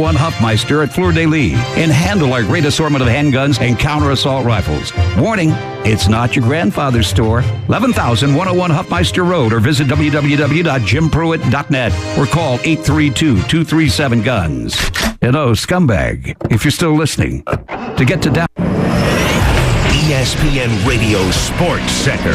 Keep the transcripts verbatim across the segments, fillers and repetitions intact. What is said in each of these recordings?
one Huffmeister at Fleur de Lis and handle our great assortment of handguns and counter-assault rifles. Warning, it's not your grandfather's store. eleven thousand one oh one Huffmeister Road, or visit w w w dot jim pruitt dot net or call eight three two, two three seven, guns. And oh, scumbag, if you're still listening, to get to down... E S P N Radio Sports Center.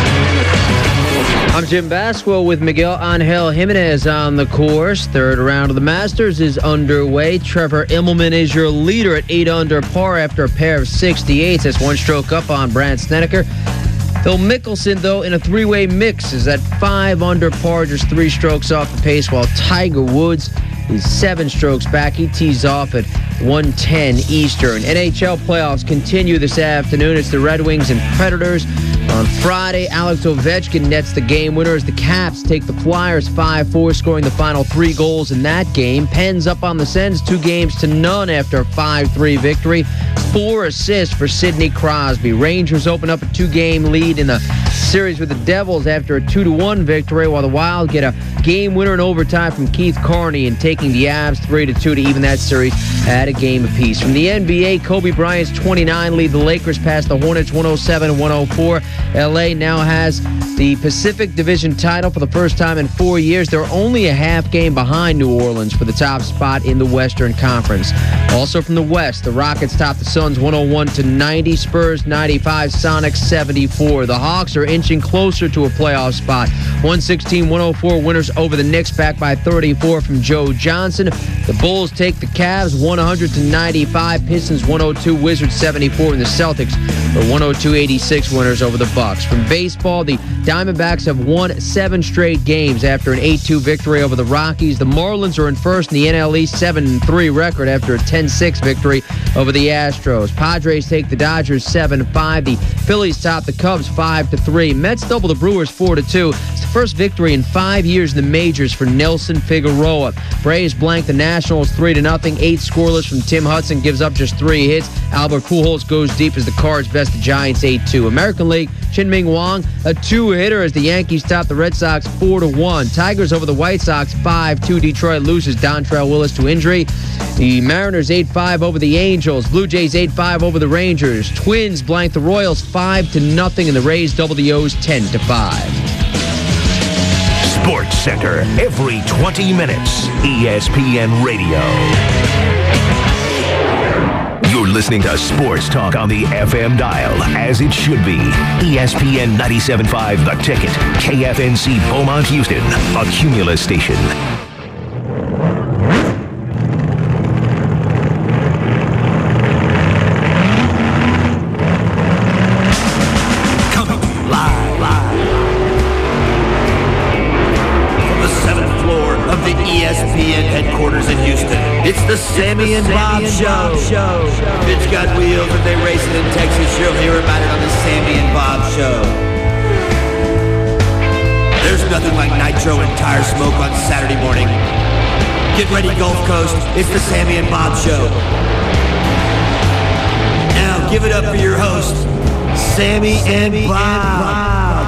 I'm Jim Basquil with Miguel Angel Jimenez on the course. Third round of the Masters is underway. Trevor Immelman is your leader at eight under par after a pair of sixty-eights. That's one stroke up on Brandt Snedeker. Phil Mickelson, though, in a three-way mix, is at five under par, just three strokes off the pace, while Tiger Woods is seven strokes back. He tees off at one ten Eastern. N H L playoffs continue this afternoon. It's the Red Wings and Predators. On Friday, Alex Ovechkin nets the game winner as the Caps take the Flyers five four, scoring the final three goals in that game. Pens up on the Sens two games to none after a five three victory. Four assists for Sidney Crosby. Rangers open up a two-game lead in the series with the Devils after a two to one victory, while the Wild get a game winner in overtime from Keith Carney and taking the Avs three to two to even that series at a game apiece. From the N B A, Kobe Bryant's twenty-nine lead the Lakers past the Hornets one oh seven one oh four. L A now has the Pacific Division title for the first time in four years. They're only a half game behind New Orleans for the top spot in the Western Conference. Also from the West, the Rockets top the Suns one oh one to ninety, Spurs ninety-five, Sonics seventy-four. The Hawks are inching closer to a playoff spot. one sixteen one oh four winners over the Knicks, back by thirty-four from Joe Johnson. The Bulls take the Cavs one hundred to ninety-five, Pistons one oh two, Wizards seventy-four, and the Celtics are one oh two eighty-six winners over the Bucks. From baseball, the Diamondbacks have won seven straight games after an eight two victory over the Rockies. The Marlins are in first in the N L East, seven three record after a ten six victory over the Astros. Padres take the Dodgers seven five. The Phillies top the Cubs five to three. Mets double the Brewers four to two. It's the first victory in five years in the majors for Nelson Figueroa. Braves blank the Nationals three to nothing. Eight scoreless from Tim Hudson, gives up just three hits. Albert Pujols goes deep as the Cards best the Giants eight two. American League, Chien-Ming Wang, a two-hitter as the Yankees top the Red Sox four to one. Tigers over the White Sox five two. Detroit loses Dontrelle Willis to injury. The Mariners eight five over the Angels. Blue Jays eight five over the Rangers. Twins blank the Royals five to nothing, and the Rays double the O's ten to five. Sports Center, every twenty minutes. E S P N Radio. You're listening to Sports Talk on the F M dial, as it should be. E S P N ninety-seven point five, The Ticket. K F N C Beaumont, Houston, a Cumulus station. The Sammy and Bob Show. Show. Bitch got wheels. If they racing in Texas, you'll hear about it on the Sammy and Bob Show. There's nothing like nitro and tire smoke on Saturday morning. Get ready, Gulf Coast. It's the Sammy and Bob Show. Now give it up for your host, Sammy and Bob.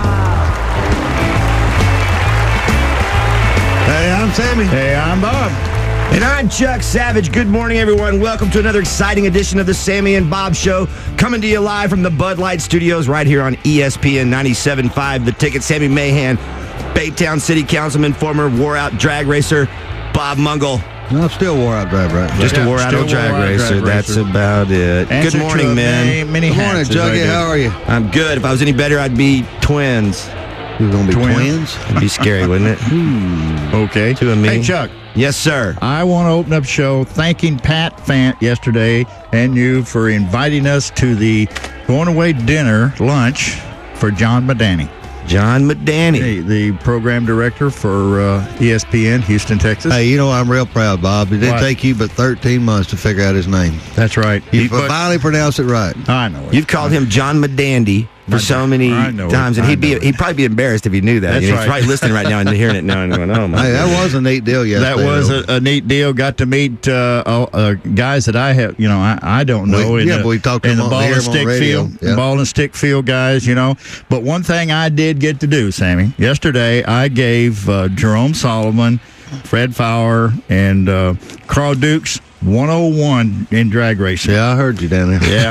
Hey, I'm Sammy. Hey, I'm Bob. And I'm Chuck Savage. Good morning, everyone. Welcome to another exciting edition of the Sammy and Bob Show, coming to you live from the Bud Light Studios right here on E S P N ninety-seven point five. The Ticket. Sammy Mahan, Baytown City Councilman, former wore-out drag racer, Bob Mungle. No, I'm still wore-out drag racer. Just a wore-out old drag, drag racer. That's racer. About it. Answer Good morning, men. Many Good morning, Juggy. How are you? I'm good. If I was any better, I'd be twins. You're going to be twins? twins? It'd be scary, wouldn't it? Hmm. Okay. Two of me. Hey, Chuck. Yes, sir. I want to open up the show thanking Pat Fant yesterday and you for inviting us to the going away dinner, lunch, for John Madani. John Madani. Hey, the program director for uh, E S P N, Houston, Texas. Hey, you know, I'm real proud, Bob. It didn't what? take you but thirteen months to figure out his name. That's right. You he, finally pronounced it right. I know it. You've called him John Madandy for so many times, and he'd be he'd probably be embarrassed if he knew that. That's you know, right. He's probably listening right now and hearing it now and going, "Oh my!" Hey, that was a neat deal yesterday. That was a, a neat deal. Got to meet uh, uh, guys that I have, you know, I, I don't know. We, in yeah, the, but we talked to in them the on, ball and stick field, yeah. ball and stick field guys, you know. But one thing I did get to do, Sammy, yesterday I gave uh, Jerome Solomon, Fred Fowler, and uh, Carl Dukes one oh one in drag racing. Yeah, I heard you down there. Yeah.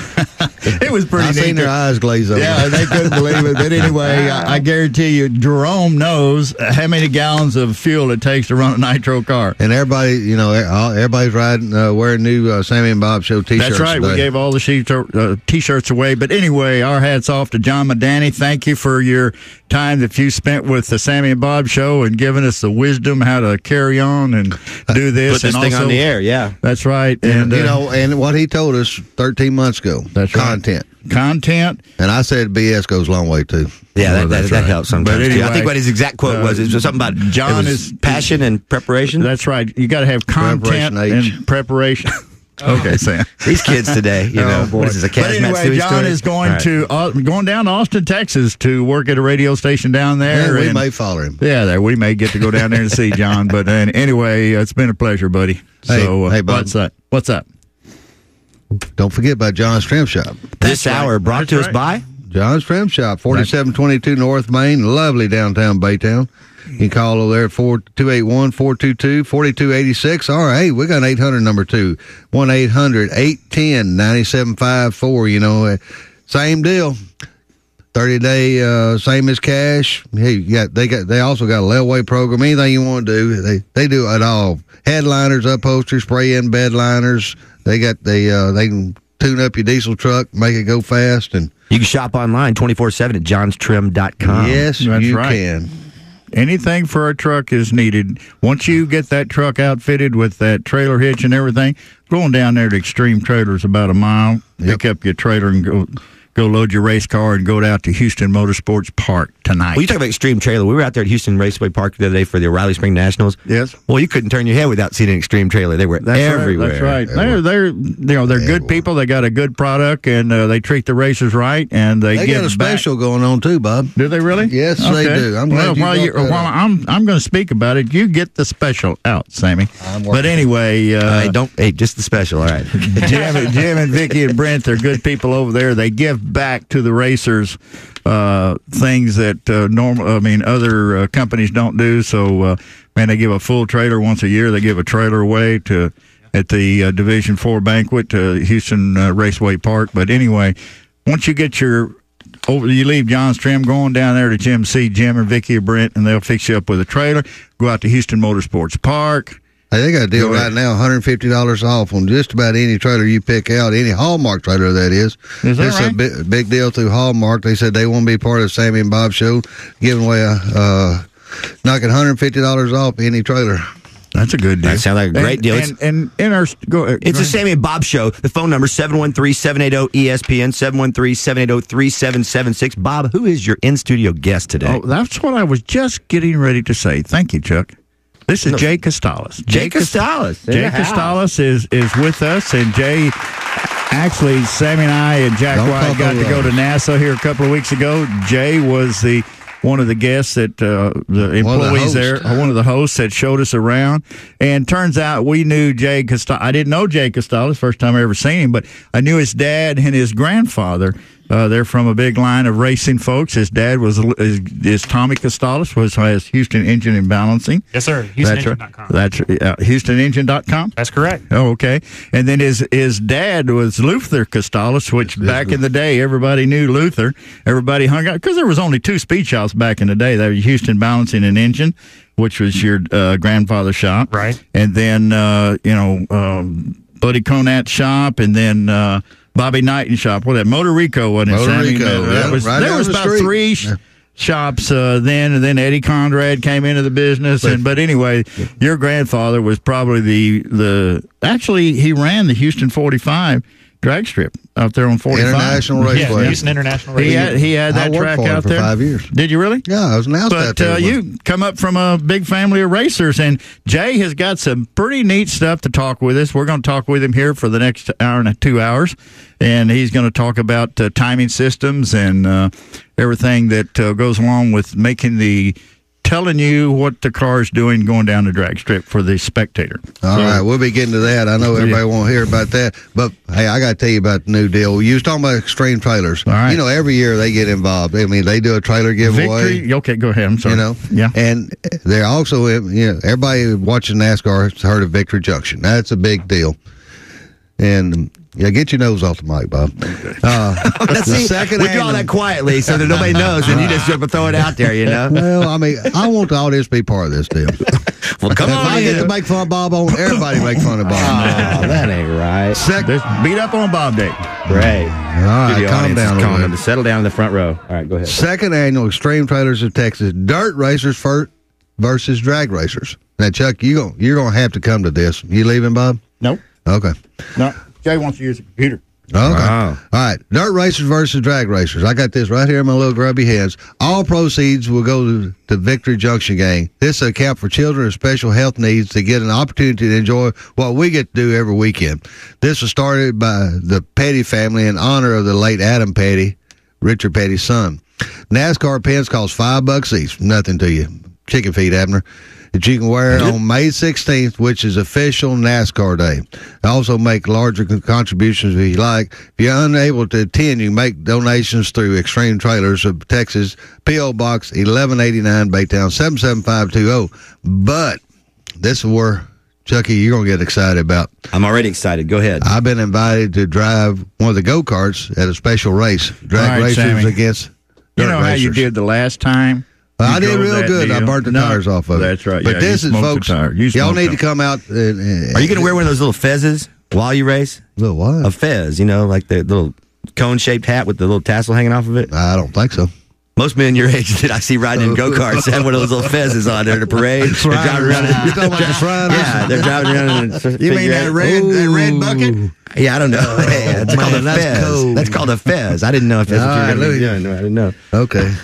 It was pretty I neat. seen their eyes glaze over. Yeah, they couldn't believe it. But anyway, I, I guarantee you, Jerome knows how many gallons of fuel it takes to run a nitro car. And everybody, you know, all- everybody's riding, uh, wearing new uh, Sammy and Bob Show T-shirts. That's right. Today. We gave all the sheet, uh, T-shirts away. But anyway, our hats off to John Madani. Thank you for your time that you spent with the Sammy and Bob Show and giving us the wisdom how to carry on and do this. Put this and thing also, on the air, yeah. That's right. And, And, you uh, know, and what he told us thirteen months ago. That's right. Content. Content. And I said B S goes a long way, too. Yeah, Well, that, that, that's that right. helps sometimes. But too. anyway, I think what his exact quote uh, was, it was something about John it was is- passion and preparation. That's right. You got to have content Preparation H. and preparation. Okay, Sam. These kids today, you know, Oh, what is this, a but Kazmat anyway, Stewie John story? is going All right. to uh, going down to Austin, Texas, to work at a radio station down there. And we and- may follow him. Yeah, there we may get to go down there and see John. But uh, anyway, it's been a pleasure, buddy. Hey, So, uh, hey, Bob. what's up? What's up? Don't forget about John's Trim Shop. This That's right. hour brought That's to us right. by John's Trim Shop, forty-seven twenty-two North Main, lovely downtown Baytown. You can call over there at four two eight one, four two two, four two eight six. All right, hey, we got an eight hundred number two, one eight hundred, eight one zero, nine seven five four. You know, uh, same deal. thirty day, uh, same as cash. Hey, you got, they got, they also got a layaway program. Anything you want to do, they, they do it all. Headliners, upholstery, spray in bed liners. They got the, uh, they can tune up your diesel truck, make it go fast. And You can shop online twenty-four seven at johns trim dot com. yes, That's you right. can. Anything for a truck is needed. Once you get that truck outfitted with that trailer hitch and everything, going down there to Extreme Trailers about a mile, pick up your trailer and go go load your race car and go out to Houston Motorsports Park tonight. Well, you talk about Extreme Trailer. We were out there at Houston Raceway Park the other day for the O'Reilly Spring Nationals. Yes. Well, you couldn't turn your head without seeing an Extreme Trailer. They were That's everywhere. Right, that's right. They're they're you know they're good people. They got a good product and uh, they treat the racers right and they, They give got a back. special going on too, Bob. Do they really? Yes, they do. I'm glad well, you while, brought you, that while up. I'm I'm going to speak about it, you get the special out, Sammy. I'm But working. anyway, uh, Hey, don't. Hey, just the special. All right. Jim, Jim and Vicky and Brent, they're good people over there. They give back to the racers uh, things that uh, normal. I mean, other uh, companies don't do. So, uh, man, they give a full trailer once a year. They give a trailer away to at the uh, Division Four banquet to Houston uh, Raceway Park. But anyway, once you get your over, you leave John's Trim, going down there to Jim, see Jim or Vicky or Brent, and they'll fix you up with a trailer. Go out to Houston Motorsports Park. Hey, they got a deal Go ahead. right now, one hundred fifty dollars off on just about any trailer you pick out, any Hallmark trailer that is. Is that It's right? a big, big deal through Hallmark. They said they want to be part of the Sammy and Bob show, giving away a, uh, knocking one hundred fifty dollars off any trailer. That's a good deal. That sounds like a great and, deal. And, and in our go, uh, It's go the Sammy and Bob Show. The phone number seven one three, seven eight zero, E S P N, seven one three, seven eight zero, three seven seven six. Bob, who is your in-studio guest today? Oh, that's what I was just getting ready to say. Thank you, Chuck. This is Jay Costalis. Jay Costalis. in Jay the house. Costalis is, is with us, and Jay, actually, Sammy and I and Jack Don't White call got the to go to runners. NASA here a couple of weeks ago. Jay was the one of the guests that uh, the One of the employees there, hosts. or one of the hosts that showed us around. And turns out we knew Jay Costalis. I didn't know Jay Costalis, first time I ever seen him, but I knew his dad and his grandfather. Uh, they're from a big line of racing folks. His dad was is, is Tommy Costalis, was has Houston Engine and Balancing. Yes, sir. Houston Engine dot com. That's uh, Houston Engine dot com. That's correct. Oh, okay. And then his his dad was Luther Costalis, which back in the day everybody knew Luther. Everybody hung out because there was only two speed shops back in the day. There was Houston Balancing and Engine, which was your uh, grandfather's shop, Right. And then uh, you know um, Buddy Conat's shop, and then. Uh, Bobby Knighton's shop. Well, that Motor Rico wasn't it? Motor Sammy? Rico, That yeah, was, right there down was the about street. three sh- Yeah. shops uh, then, and then Eddie Conrad came into the business. And but anyway, your grandfather was probably the the actually he ran the Houston forty-five drag strip out there on forty-five. International Yeah, Raceway. Houston International He Raceway. had he had I that worked track for him out for there five years. Did you really? Yeah, I was announced out But there. uh, you come up from a big family of racers, and Jay has got some pretty neat stuff to talk with us. We're going to talk with him here for the next hour and two hours, and he's going to talk about uh, timing systems and uh, everything that uh, goes along with making the telling you what the car's doing going down the drag strip for the spectator. All so, right, we'll be getting to that. I know everybody won't hear about that, but hey, I got to tell you about the new deal. You was talking about Extreme Trailers. All right. You know, every year they get involved. I mean, they do a trailer giveaway. Victory. Okay, go ahead. I'm sorry. You know, yeah, and they're also, you know, everybody watching NASCAR has heard of Victory Junction. That's a big deal. And yeah, get your nose off the mic, Bob. Uh, Let's the see, second we do all annual- that quietly so that nobody knows, and you just jump and throw it out there, you know? Well, I mean, I want the audience to be part of this deal. Well, come If on I get to in. make fun of Bob, I want everybody to make fun of Bob. Oh, that ain't right. Sec- Let's beat up on Bob Day. Great. All right, The calm audience down is a calling little them bit. to settle down in the front row. All right, go ahead. Second annual Extreme Trailers of Texas Dirt Racers for, versus Drag Racers. Now, Chuck, you gon' you're going to have to come to this. You leaving, Bob? Nope. Okay. No. Jay wants to use a computer. Okay. Wow. All right. Dirt Racers versus Drag Racers. I got this right here in my little grubby hands. All proceeds will go to the Victory Junction Gang. This is a camp for children with special health needs to get an opportunity to enjoy what we get to do every weekend. This was started by the Petty family in honor of the late Adam Petty, Richard Petty's son. NASCAR pins cost five bucks each. Nothing to you. Chicken feet, Abner. That you can wear on May sixteenth, which is official NASCAR Day. Also make larger con- contributions if you like. If you're unable to attend, you can make donations through Extreme Trailers of Texas, P O. Box eleven eighty-nine, Baytown, seven seven five two zero. But this is where, Chucky, you're going to get excited about. I'm already excited. Go ahead. I've been invited to drive one of the go-karts at a special race. Drag All right, racers Sammy. against You dirt know how you racers. did the last time? You I did drove real that good. I deal? burnt the No, tires off of it. That's right. But yeah, this you is, smoked folks, the tire. You y'all smoked need them. to come out. And, and, Are you going to wear one of those little fezzes while you race? Little what? A fez, you know, like the little cone-shaped hat with the little tassel hanging off of it? I don't think so. Most men your age that I see riding in go-karts have one of those little fezzes on there at a parade. They're driving around. in- You're talking about the Shriners? Yeah, they're driving around. In a You mean that red, that red bucket? Yeah, I don't know. Yeah, it's man, called a that's fez. cool. That's called a fez. I didn't know if that's All what you were right, going to be look at- doing. No, I didn't know. Okay.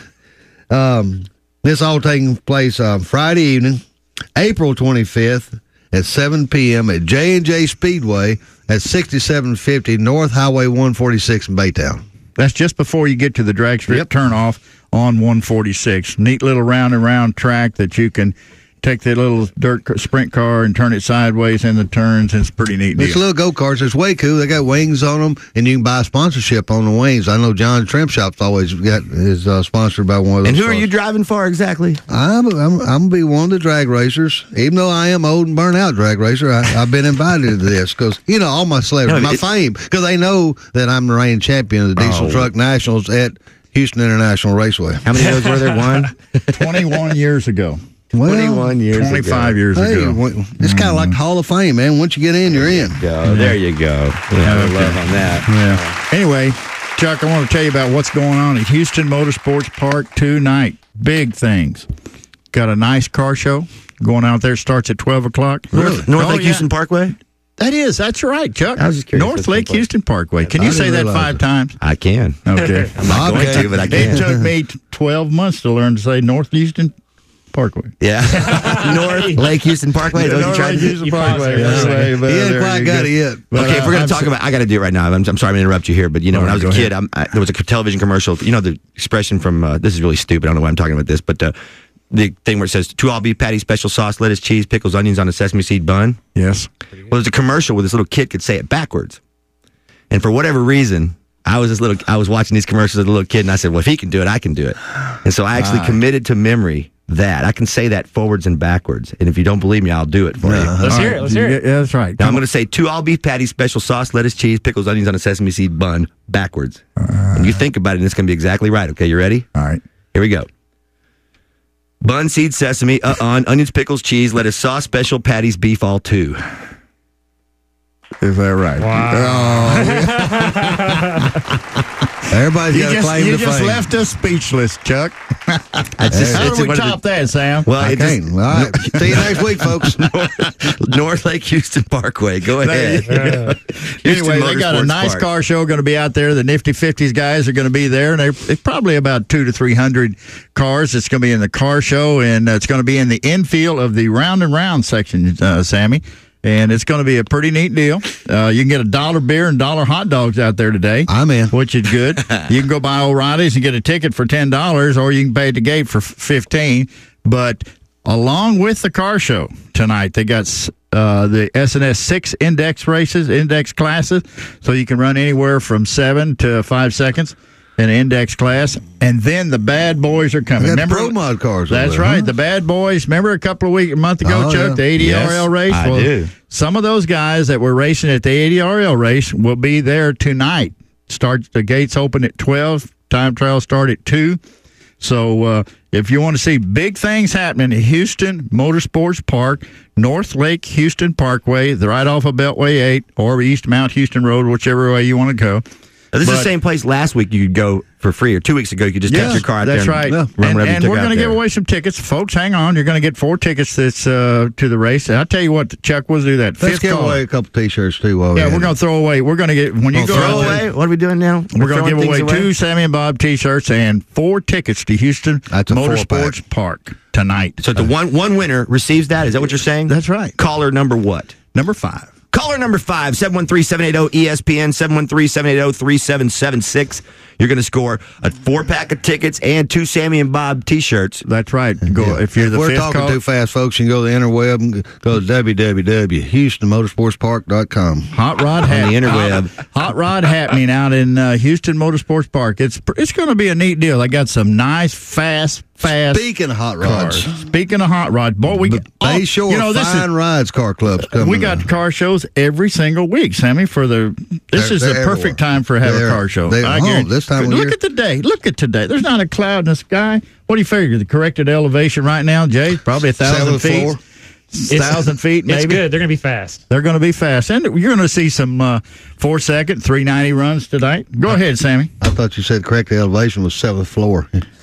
Um, this all taking place uh, Friday evening, April twenty-fifth at seven p.m. at J and J Speedway at sixty-seven fifty North Highway one forty-six in Baytown. That's just before you get to the drag strip Yep. turnoff on one forty-six. Neat little round and round track that you can take that little dirt car- sprint car and turn it sideways in the turns. It's a pretty neat It's deal. little go-karts. It's way cool. They got wings on them, and you can buy sponsorship on the wings. I know John Trim Shop's always got is uh, sponsored by one of those. And who are you stores. driving for exactly? I'm, I'm I'm gonna be one of the drag racers. Even though I am old and burnt out drag racer, I, I've been invited to this because you know all my celebrities, No, my it- fame, because they know that I'm the reigning champion of the Diesel Oh. Truck Nationals at Houston International Raceway. How many of those were there? One? twenty-one years ago. Well, twenty-one years twenty-five ago. years Hey, ago. w- it's kind of like the Hall of Fame, man. Once you get in, you're in. Go. There you go. Yeah, Okay. love on that. Yeah. Anyway, Chuck, I want to tell you about what's going on at Houston Motorsports Park tonight. Big things. Got a nice car show going out there. Starts at twelve o'clock. North, North Oh, Lake yeah. Houston Parkway? That is. That's right, Chuck. I was just curious. North That's Lake simple. Houston Parkway. Can you I say didn't that realize five it. times? I can. Okay. I'm not Okay. going to, but I It can. took me twelve months to learn to say North Houston Parkway. Yeah. North Lake Houston Parkway. Is that what you tried to do? Houston Parkway. Yeah. Anyway, but He ain't there quite you got go. it yet. But, Okay, if we're uh, going I'm to talk so- about, I got to do it right now. I'm, I'm sorry to interrupt you here, but you know, All when I right, was a go kid, I'm, I, there was a television commercial. You know the expression from, uh, this is really stupid. I don't know why I'm talking about this, but uh, the thing where it says, two all beef patty, special sauce, lettuce, cheese, pickles, onions on a sesame seed bun. Yes. Well, there's a commercial where this little kid could say it backwards. And for whatever reason, I was this little, I was watching these commercials as a little kid, and I said, well, if he can do it, I can do it. And so I actually committed to memory that. I can say that forwards and backwards. And if you don't believe me, I'll do it for you. Let's All hear right. it. Let's hear it. Yeah, that's right. Now I'm going to say two all beef patties, special sauce, lettuce, cheese, pickles, onions on a sesame seed bun backwards. And you think about it, and it's going to be exactly right. Okay, you ready? All right. Here we go. Bun, seed, sesame, uh, on, onions, pickles, cheese, lettuce, sauce, special patties, beef, all two. Is that right? Everybody's You got to just, claim you the just fame. left us speechless, Chuck. That's just, How it's do we one of the- top that, Sam? Well, I it just, can't. All right. See you next week, folks. North, North Lake Houston Parkway. Go ahead. Houston Anyway, they got a Motorsports nice Park. car show going to be out there. The Nifty fifties guys are going to be there, and they're it's probably about two to three hundred cars. It's going to be in the car show, and uh, it's going to be in the infield of the round and round section, uh, Sammy. And it's going to be a pretty neat deal. Uh, you can get a dollar beer and dollar hot dogs out there today. I'm in. Which is good. You can go buy O'Reilly's and get a ticket for ten dollars, or you can pay at the gate for fifteen dollars. But along with the car show tonight, they got uh, the S N S six index races, index classes, so you can run anywhere from seven to five seconds in an index class. And then the bad boys are coming. They got Remember, pro mod cars. that's over there, right. huh? The bad boys. Remember a couple of weeks, a month ago, Oh, Chuck, yeah. the A D R L Yes, race? I well, do. Some of those guys that were racing at the A D R L race will be there tonight. Start the gates open at twelve. Time trial start at two. So uh, if you want to see big things happening at Houston Motorsports Park, North Lake Houston Parkway, they're right off of Beltway eight or East Mount Houston Road, whichever way you want to go. Now, this is But- the same place last week you could go for free, or two weeks ago you could just Yes, take your car out that's there. right. And, Yeah. run And, whatever you and took we're out going to give there. away some tickets. Folks, hang on. You're going to get four tickets that's, uh, to the race. And I'll tell you what, Chuck, we'll do that. Let's Fifth give caller. away a couple T-shirts too. While Yeah, we're we're going to throw away. We're going to get, when you Oh, go Throw out there, away? What are we doing now? we're going to throwing give away things two Sammy and Bob T-shirts and four tickets to Houston That's a Motorsports Park tonight. So the one one winner receives that. Is that what you're saying? That's right. Caller number what? Number five. Caller number five, seven one three, seven eight zero, E S P N, seven one three, seven eight zero, three seven seven six. You're going to score a four-pack of tickets and two Sammy and Bob T-shirts. That's right. Go if you're if the we're fifth talking caller. too fast, folks, you can go to the interweb and go to w w w dot houston motorsports park dot com. Hot rod On hap- the interweb. Hot, hot rod happening out in uh, Houston Motorsports Park. It's it's going to be a neat deal. They got some nice, fast, fast Speaking of hot rods, cars. Speaking of hot rods, boy, we B- Bay Shore you know this Fine is. Rides Car Club's coming. We got car shows every single week, Sammy. For the this They're- is the they're perfect everywhere. time for having a They're- car show. they- I oh, guarantee- this time of Look year. at the day. Look at today. There's not a cloud in the sky. What do you figure? The corrected elevation right now, Jay? Probably a thousand Seventh feet. floor. Thousand feet, maybe. It's good. They're going to be fast. They're going to be fast, and you're going to see some uh, four second, three ninety runs tonight. Go ahead, Sammy. I thought you said correct. The elevation was seventh floor.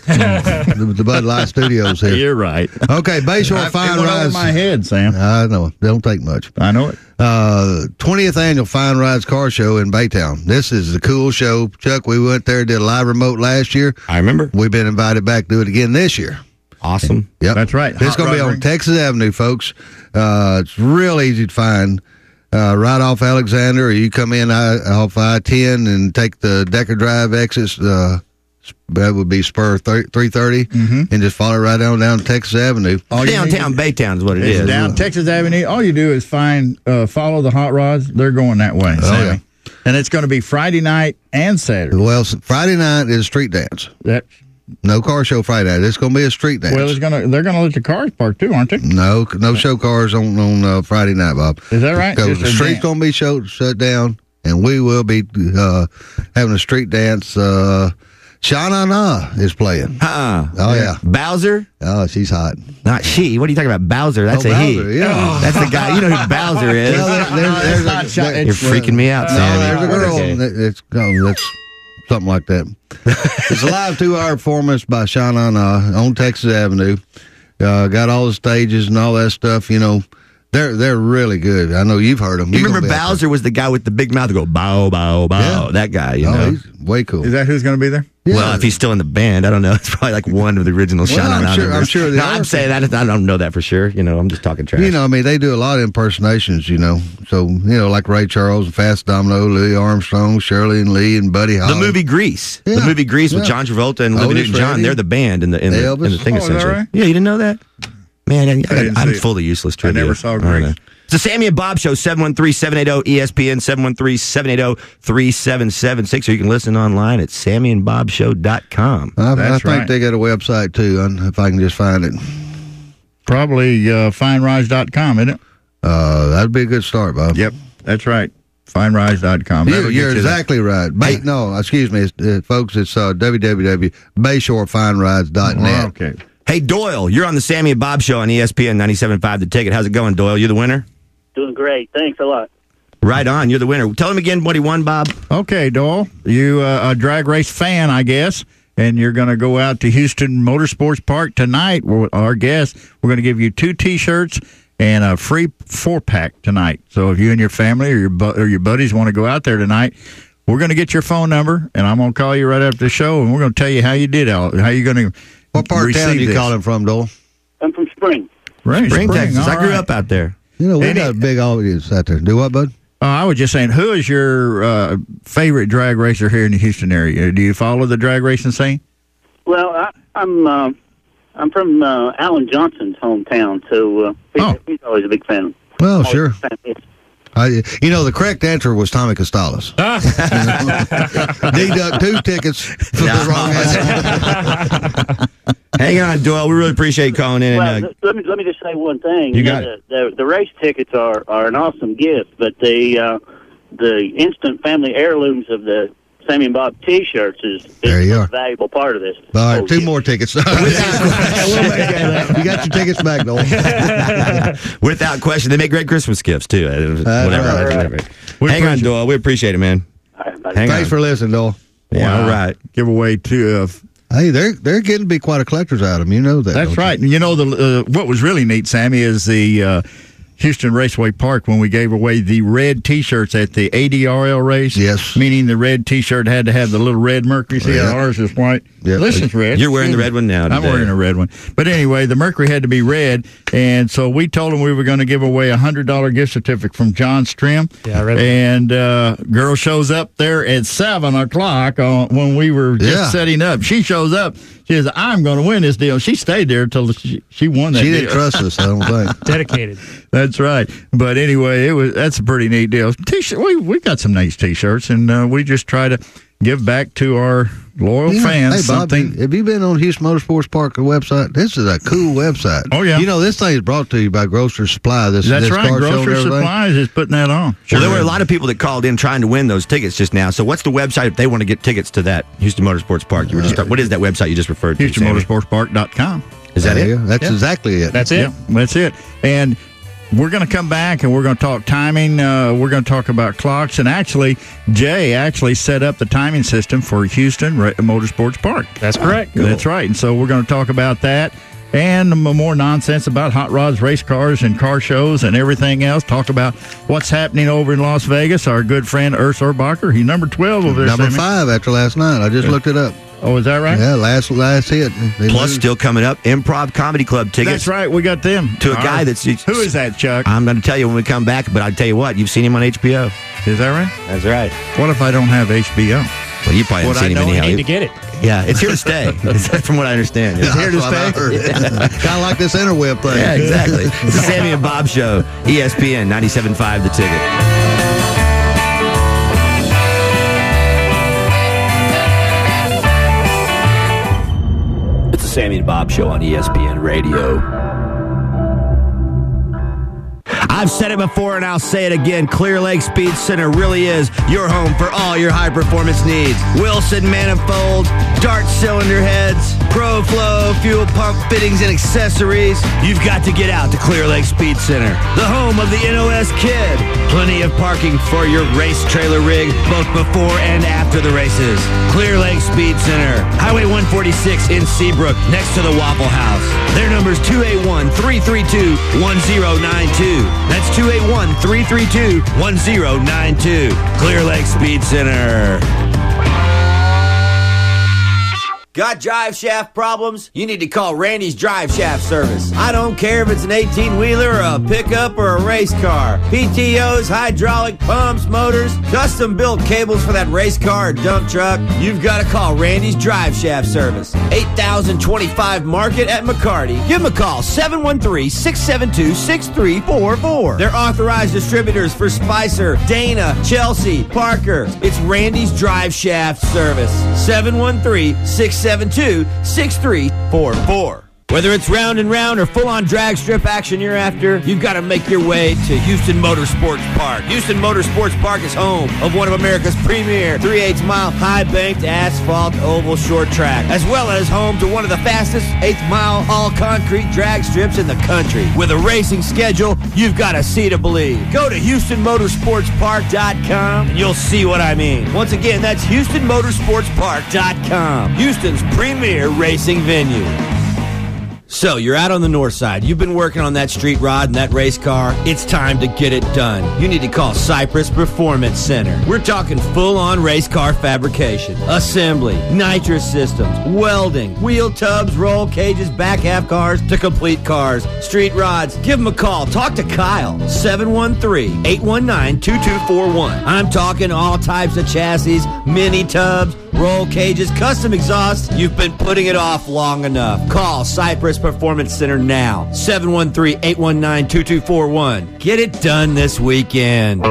the, the Bud Light Studios here. You're right. Okay, Bay Shore I, Fine it went over Rides. my head, Sam. I know. They don't take much. I know it. Uh, twentieth annual Fine Rides Car Show in Baytown. This is a cool show. Chuck, we went there, did a live remote last year. I remember. We've been invited back to do it again this year. Awesome. Yep. That's right. It's Hot going to be rod on ring. Texas Avenue, folks. Uh, it's real easy to find. Uh, right off Alexander, or you come in I, off I ten and take the Decker Drive exits. Uh, that would be Spur three thirty, Mm-hmm. and just follow right on down Texas Avenue. All you Downtown need- Baytown is what it It's is. down Texas Avenue. All you do is find, uh, follow the hot rods. They're going that way, Oh, Sammy. And it's going to be Friday night and Saturday. Well, s- Friday night is street dance. That No car show Friday night. It's going to be a street dance. well, it's gonna they're going to let the cars park too, aren't they? no, no show cars on on uh, Friday night, Bob. Is that right? Because Just the a street's dance. going to be show, shut down, and we will be uh, having a street dance. Uh, Sha Na Na is playing. Uh-uh. Oh, yeah. Bowser? Oh, she's hot. Not she. What are you talking about? Bowser. That's Oh, a Bowser, he. yeah. That's the guy. You know who Bowser is. Well, there- there- No, there's it's a- not Sha- there- You're it's, uh, freaking me out, No, Sammy. there's a girl. Okay. that- It's no, that's something like that. It's a live two-hour performance by Sha Na Na on Texas Avenue. Uh, got all the stages and all that stuff. You know, they're they're really good. I know you've heard them. You remember Bowser was the guy with the big mouth that go bow, bow, bow. Yeah. That guy, you Oh, know. he's way cool. Is that who's going to be there? Yeah. Well, if he's still in the band, I don't know. It's probably like one of the original Well, Sha Na I'm Na sure- I'm members. sure they No, are. I'm saying that. I don't know that for sure. You know, I'm just talking trash. You know, I mean, they do a lot of impersonations, you know. So, you know, like Ray Charles and Fast Domino, Louis Armstrong, Shirley and Lee, and Buddy Holly. the movie Grease. The Yeah. movie Grease with Yeah. John Travolta and Otis Olivia Newton-John. Redding. They're the band in the in the, Elvis. in the thing, Oh, is that essentially. right? Yeah, you didn't know that? Man, I, I, didn't I'm see it. full of useless trivia. never saw I don't Grease. know. It's the Sammy and Bob Show, seven one three, seven eight zero, E S P N, seven one three, seven eight zero, three seven seven six, or you can listen online at sammy and bob show dot com. I, I That's think right. they got a website, too, and if I can just find it. Probably uh, fine rise dot com, isn't it? Uh, that'd be a good start, Bob. Yep, that's right. fine rise dot com. You, That'll get you're you there. exactly right. Bay, no, excuse me, it's, uh, folks. It's uh, w w w dot bay shore fine rides dot net. Oh, okay. Hey, Doyle, you're on the Sammy and Bob Show on E S P N ninety-seven point five The Ticket. How's it going, Doyle? You the winner? Doing great. Thanks a lot. Right on. You're the winner. Tell him again what he won, Bob. Okay, Doyle, you uh, a drag race fan, I guess, and you're going to go out to Houston Motorsports Park tonight. With our guest, we're going to give you two T-shirts and a free four pack tonight. So if you and your family or your bu- or your buddies want to go out there tonight, we're going to get your phone number, and I'm going to call you right after the show, and we're going to tell you how you did out, how you're going to. What part of town receive you this. calling from, Dole? I'm from Spring. Right, Spring, Texas. all I grew right. up out there. You know, we Any- got a big audience out there. Do what, bud? Uh, I was just saying, who is your uh, favorite drag racer here in the Houston area? Do you follow the drag racing scene? Well, I, I'm uh, I'm from uh, Alan Johnson's hometown, so uh, he's, Oh. he's always a big fan. Well, Always sure. a fan. Yes. I, you know, the correct answer was Tommy Costales. Deduct two tickets for the wrong answer. Hang on, Doyle. We really appreciate you calling in. Well, And, uh, th- let me let me just say one thing. You got the, the, the race tickets are, are an awesome gift, but the uh, the instant family heirlooms of the Sammy and Bob T-shirts is, is There you are. a valuable part of this. All right, whole two gift. more tickets. You got your tickets back, Noel. without question, they make great Christmas gifts, too. Uh, Whatever. right. whatever. We Hang on, appreciate- Doyle. We appreciate it, man. All right, bye. Hang Thanks on. for listening, Noel. Yeah, all right. Giveaway two of. Hey, they're they're getting to be quite a collector's item. You know that. That's don't you? right. And you know the uh, what was really neat, Sammy, is the uh, Houston Raceway Park when we gave away the red T-shirts at the A D R L race. Yes. Meaning the red T-shirt had to have the little red Mercury. See, Yeah. ours is white. Yeah. This is red. You're wearing the red one now I'm today. wearing a red one. But anyway, the Mercury had to be red, and so we told them we were going to give away a one hundred dollars gift certificate from John's Trim. Yeah, I read that. And uh, girl shows up there at seven o'clock on, when we were just Yeah. setting up. She shows up. She says, I'm going to win this deal. She stayed there until she, she won that She deal. didn't trust us, I don't think. Dedicated. That's right. But anyway, it was that's a pretty neat deal. T-shirt, we we got some nice T-shirts, and uh, we just try to give back to our loyal You know, fans. hey, Bob, something. have you been on Houston Motorsports Park website? This is a cool website. Oh, yeah. You know, this thing is brought to you by Grocer Supply. This, That's this right. car show and Grocery everything. Supplies is putting that on. Well, there were a lot of people that called in trying to win those tickets just now. So, what's the website if they want to get tickets to that Houston Motorsports Park? You were just, what is that website you just referred to? Houston Sammy? Motorsports Park dot com. Is that Yeah, it? That's Yeah. exactly it. That's it. Yeah, that's it. And we're going to come back and we're going to talk timing. Uh, we're going to talk about clocks. And actually, Jay actually set up the timing system for Houston Ra- Motorsports Park. That's correct. That's right. And so we're going to talk about that and m- more nonsense about hot rods, race cars, and car shows and everything else. Talk about what's happening over in Las Vegas. Our good friend Urs Urbacher, he's number twelve over there. Number Sammy. five after last night. I just looked it up. Oh, is that right? Yeah, last last hit. They Plus, moved. still coming up, Improv Comedy Club tickets. That's right. We got them. To a All guy right. that's- Who is that, Chuck? I'm going to tell you when we come back, but I'll tell you what, you've seen him on H B O. Is that right? That's right. What if I don't have H B O? Well, you probably What haven't seen I him know, anyhow. Need to get it. Yeah, it's here to stay. From what I understand. Yeah, It's here to that's what I stay. heard. Kind of like this interweb thing. Yeah, exactly. It's the Sammy and Bob Show, E S P N ninety-seven point five The Ticket. It's the Sammy and Bob Show on E S P N Radio. I've said it before and I'll say it again. Clear Lake Speed Center really is your home for all your high performance needs. Wilson manifolds, Dart cylinder heads, Pro Flow, fuel pump fittings and accessories. You've got to get out to Clear Lake Speed Center, the home of the N O S Kid. Plenty of parking for your race trailer rig, both before and after the races. Clear Lake Speed Center, Highway one forty-six in Seabrook, next to the Waffle House. Their number's two eight one, three three two, one zero nine two. That's two eight one, three three two, one zero nine two. Clear Lake Speed Center. Got drive shaft problems? You need to call Randy's Drive Shaft Service. I don't care if it's an eighteen-wheeler or a pickup or a race car. P T Os, hydraulic pumps, motors, custom-built cables for that race car or dump truck. You've got to call Randy's Drive Shaft Service. eight thousand twenty-five Market at McCarty. Give them a call, seven one three, six seven two, six three four four. They're authorized distributors for Spicer, Dana, Chelsea, Parker. It's Randy's Drive Shaft Service. seven one three, six seven two, six three four four. Whether it's round and round or full-on drag strip action you're after, you've got to make your way to Houston Motorsports Park. Houston Motorsports Park is home of one of America's premier three eighths mile high-banked asphalt oval short track, as well as home to one of the fastest eighth mile all-concrete drag strips in the country. With a racing schedule, you've got to see to believe. Go to Houston Motorsports Park dot com and you'll see what I mean. Once again, that's Houston Motorsports Park dot com, Houston's premier racing venue. So, you're out on the north side. You've been working on that street rod and that race car. It's time to get it done. You need to call Cypress Performance Center. We're talking full-on race car fabrication, assembly, nitrous systems, welding, wheel tubs, roll cages, back half cars to complete cars, street rods. Give them a call. Talk to Kyle, seven one three, eight one nine, two two four one. I'm talking all types of chassis, mini tubs, roll cages, custom exhausts, you've been putting it off long enough. Call Cypress Performance Center now. seven one three, eight one nine, two two four one. Get it done this weekend.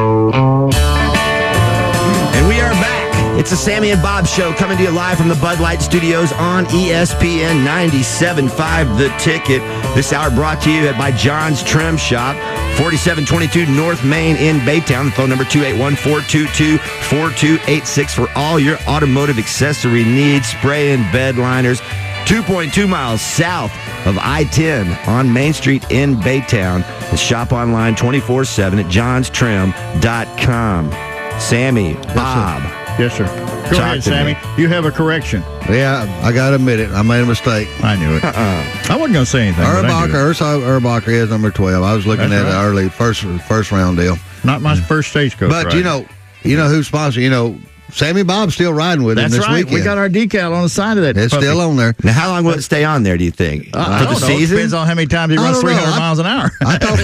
And we are back. It's the Sammy and Bob Show coming to you live from the Bud Light Studios on E S P N ninety-seven point five The Ticket. This hour brought to you by John's Trim Shop, forty-seven twenty-two North Main in Baytown. Phone number two eight one, four two two, four two eight six for all your automotive accessory needs. Spray and bed liners. two point two miles south of I ten on Main Street in Baytown. And shop online twenty-four seven at johns trim dot com. Sammy, Bob. Yes, sir. Go Talk ahead, to Sammy. me. You have a correction. Yeah, I got to admit it. I made a mistake. I knew it. Uh-uh. I wasn't going to say anything. but I Erbacher, knew it. Ursa Erbacher is number twelve. I was looking That's at right. the early first first round deal. Not my first stagecoach. But ride. you know, you know who's sponsored? You know, Sammy Bob's still riding with That's him this right. weekend. We got our decal on the side of that. It's puppy. still on there. Now, how long will it stay on there, do you think? Uh, I For don't the know. season? Depends on how many times he I runs don't know. three hundred I- miles an hour. I talked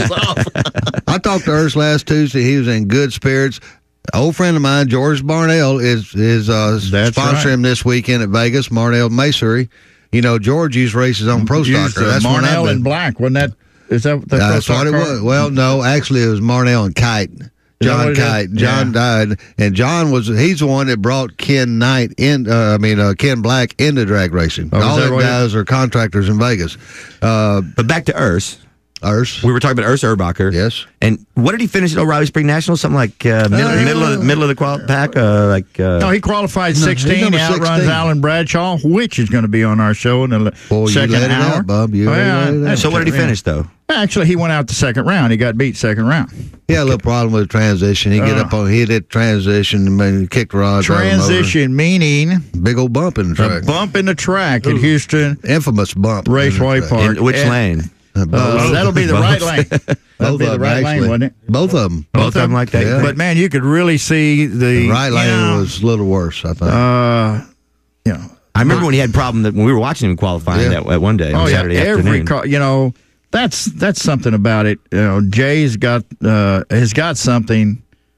to I talked to Urs last Tuesday. He was in good spirits. An old friend of mine, George Barnell, is is uh, That's sponsoring right. him this weekend at Vegas. Marnell Masonry. You know, George used races on Pro Used, Stocker. uh, That's when I've Marnell been- and Black. Wasn't that? Is that what the That's Pro what it Stock was. car? Well, no, actually, it was Marnell and Kite. that John what it is? Kite. John Yeah. died, and John was he's the one that brought Ken Knight in. Uh, I mean, uh, Ken Black into drag racing. Oh, is All that them what it- guys are contractors in Vegas. Uh, But back to Urs. Urs. We were talking about Urs Erbacher. Yes. And what did he finish at O'Reilly Spring National? Something like uh, middle, Uh, middle, of, middle of the qual- pack? Uh, like uh, No, he qualified No, he's sixteen. number Outruns sixteen. Alan Bradshaw, which is going to be on our show in the Boy, you second let it hour. out, Bob. You Oh, really yeah, let it out. that's So what did he yeah. finish, though? Actually, he went out the second round. He got beat second round. He had a little problem with the transition. He get Uh. up on, he hit that transition and man, kicked the rod. Transition meaning Big old bump in the a track. bump in the track at Houston Infamous bump. in the Raceway track. Park. In which And- lane? Uh, both, Uh, that'll be the right lane. That'll both be of the them, right actually. lane, wasn't it? Both of them. Both of them like that? Yeah. But man, you could really see the, The right you lane know, was a little worse, I think. Uh, you know, I remember when he had a problem that when we were watching him qualifying Yeah. that, that one day on oh yeah, Saturday every afternoon. car. You know, that's that's something about it. You know, Jay's got uh, has got something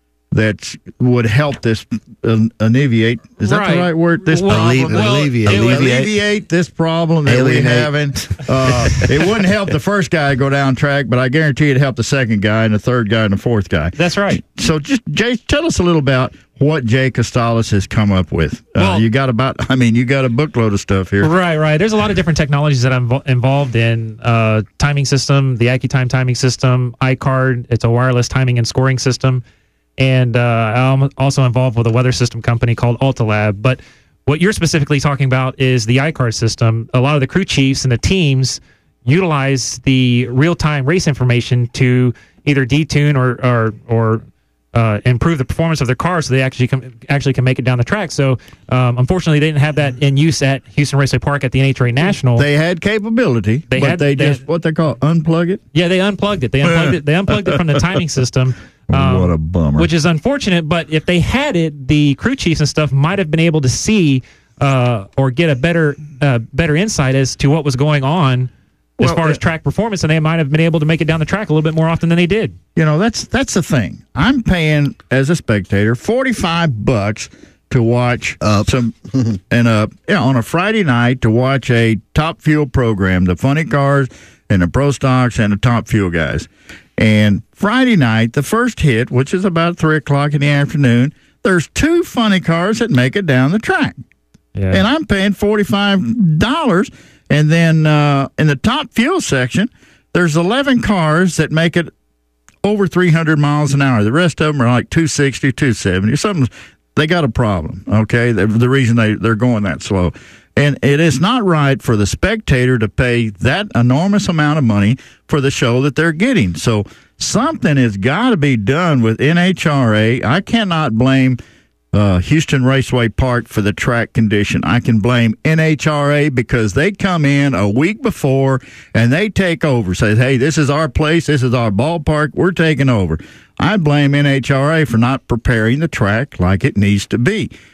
that would help this uh, alleviate. Is that Right. the right word? This Well, problem. well, alleviate. it would- Alleviate. alleviate this problem that Alienate. we're having. Uh, it wouldn't help the first guy to go down track, but I guarantee it'd help the second guy and the third guy and the fourth guy. That's right. So, just Jay, tell us a little about what Jay Costales has come up with. Uh, Well- you got about, I mean, you got a bookload of stuff here. Right, right. There's a lot of different technologies that I'm vo- involved in. Uh, timing system, the AccuTime timing system, iCard. It's a wireless timing and scoring system. And uh, I'm also involved with a weather system company called Altalab. But what you're specifically talking about is the iCard system. A lot of the crew chiefs and the teams utilize the real-time race information to either detune or or, or uh, improve the performance of their cars, so they actually can, actually can make it down the track. So, um, unfortunately, they didn't have that in use at Houston Raceway Park at the N H R A National. They had capability, They but had- they they just, had- what they call, unplug it? yeah, they unplugged it. They unplugged it. They unplugged it from the timing system. um, What a bummer. Which is unfortunate, but if they had it, the crew chiefs and stuff might have been able to see uh, or get a better uh, better insight as to what was going on as Well, far as uh, track performance, and they might have been able to make it down the track a little bit more often than they did. You know, that's that's the thing. I'm paying as a spectator forty-five bucks to watch Up. some and up yeah, on a Friday night to watch a Top Fuel program, the funny cars and the pro stocks and the Top Fuel guys. And Friday night, the first hit, which is about three o'clock in the afternoon, there's two funny cars that make it down the track. Yeah. And I'm paying forty-five dollars. And then uh, in the Top Fuel section, there's eleven cars that make it over three hundred miles an hour. The rest of them are like two sixty, two seventy. Something, they got a problem, okay? The, the reason they, they're going that slow. And it is not right for the spectator to pay that enormous amount of money for the show that they're getting. So something has got to be done with N H R A. I cannot blame uh, Houston Raceway Park for the track condition. I can blame N H R A because they come in a week before and they take over. Say, hey, this is our place. This is our ballpark. We're taking over. I blame N H R A for not preparing the track like it needs to be.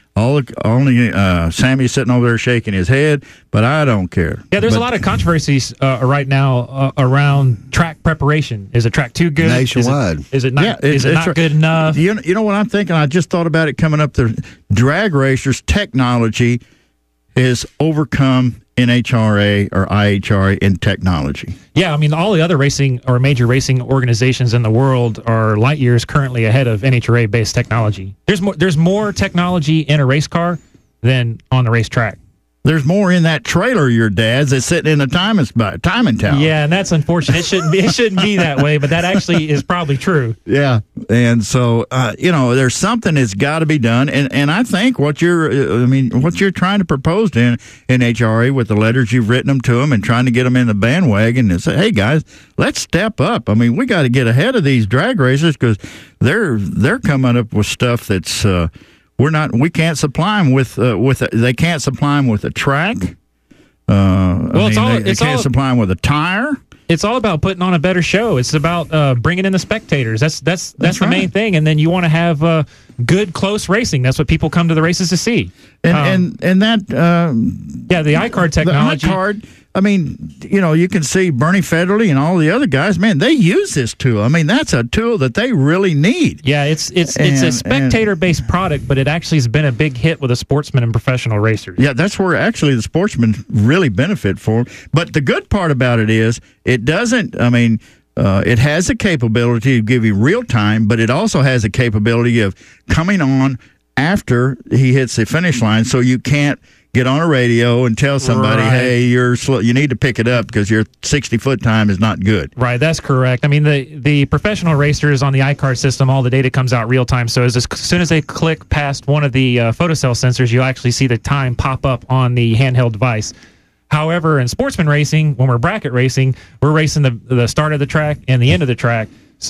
All the, only uh, Sammy's sitting over there shaking his head, but I don't care. Yeah, there's but, a lot of controversies uh, right now uh, around track preparation. Is a track too good? Nationwide. Is it, is it not, yeah, is it not right. good enough? You know, you know what I'm thinking? I just thought about it coming up there. Drag racers technology has overcome N H R A or I H R A in technology. Yeah, I mean, all the other racing or major racing organizations in the world are light years currently ahead of N H R A-based technology. There's more, there's more technology in a race car than on the racetrack. There's more in that trailer of your dad's that's sitting in a timing spot, timing tower. Yeah, and that's unfortunate. It shouldn't be. It shouldn't be that way, but that actually is probably true. Yeah, and so uh, you know, there's something that's got to be done, and and I think what you're, I mean, what you're trying to propose to N H R A with the letters you've written them to them and trying to get them in the bandwagon and say, hey guys, let's step up. I mean, we got to get ahead of these drag racers because they're they're coming up with stuff that's. Uh, We're not. We can't supply them with uh, with. A, they can't supply them with a track. Uh, well, I mean, it's all. They, they it's can't all, supply them with a tire. It's all about putting on a better show. It's about uh, bringing in the spectators. That's that's that's, That's the right. main thing. And then you want to have uh, good, close racing. That's what people come to the races to see. And Um, and and that. Uh, yeah, the iCard technology. The iCard. I mean, you know, you can see Bernie Federle and all the other guys. Man, they use this tool. I mean, that's a tool that they really need. Yeah, it's it's And- it's a spectator-based product, but it actually has been a big hit with the sportsmen and professional racers. Yeah, that's where actually the sportsmen really benefit from. But the good part about it is it doesn't, I mean, uh, it has the capability to give you real time, but it also has the capability of coming on after he hits the finish line, so you can't get on a radio and tell somebody, Right. hey, you're slow. You need to pick it up because your sixty-foot time is not good. Right, that's correct. I mean, the, the professional racers on the iCard system, all the data comes out real time. So as, as soon as they click past one of the uh, photocell sensors, you'll actually see the time pop up on the handheld device. However, in sportsman racing, when we're bracket racing, we're racing the, the start of the track and the end of the track.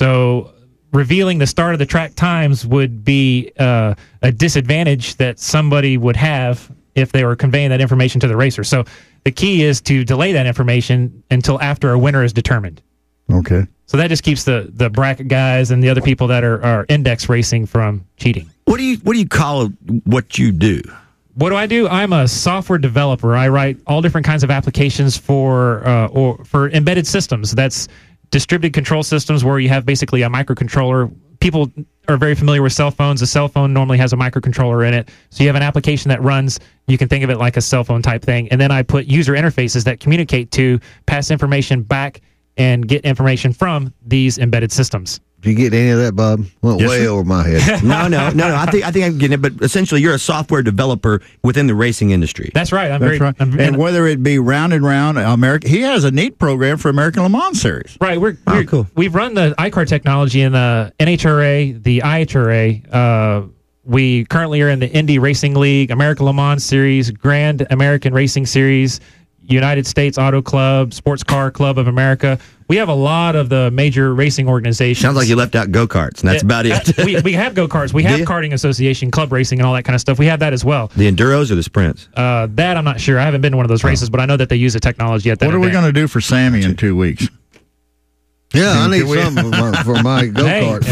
So revealing the start of the track times would be uh, a disadvantage that somebody would have if they were conveying that information to the racer. So the key is to delay that information until after a winner is determined. Okay. So that just keeps the, the bracket guys and the other people that are, are index racing from cheating. What do you what do you call what you do? What do I do? I'm a software developer. I write all different kinds of applications for uh, or for embedded systems. That's distributed control systems where you have basically a microcontroller. People are very familiar with cell phones. A cell phone normally has a microcontroller in it. So you have an application that runs. You can think of it like a cell phone type thing. And then I put user interfaces that communicate to pass information back and get information from these embedded systems. Did you get any of that, Bob? Went Yes, way sir. over my head. No, no, no, no. I think I think I'm getting it. But essentially, you're a software developer within the racing industry. That's right. I'm That's very right. I'm, and whether it be round and round, America, he has a neat program for American Le Mans Series. Right, we're, Oh, we're cool. We've run the iCard technology in the N H R A, the I H R A. Uh, we currently are in the Indy Racing League, American Le Mans Series, Grand American Racing Series, United States Auto Club, Sports Car Club of America. We have a lot of the major racing organizations. Sounds like you left out go-karts, and that's Yeah, about it. that- we, we have go-karts. We Do have you? karting association, club racing, and all that kind of stuff. We have that as well. The enduros or the sprints? Uh, that I'm not sure. I haven't been to one of those races, but I know that they use the technology at that What are we event. going to do for Sammy in two weeks? Yeah, I need Can we- something for my, for my go-kart.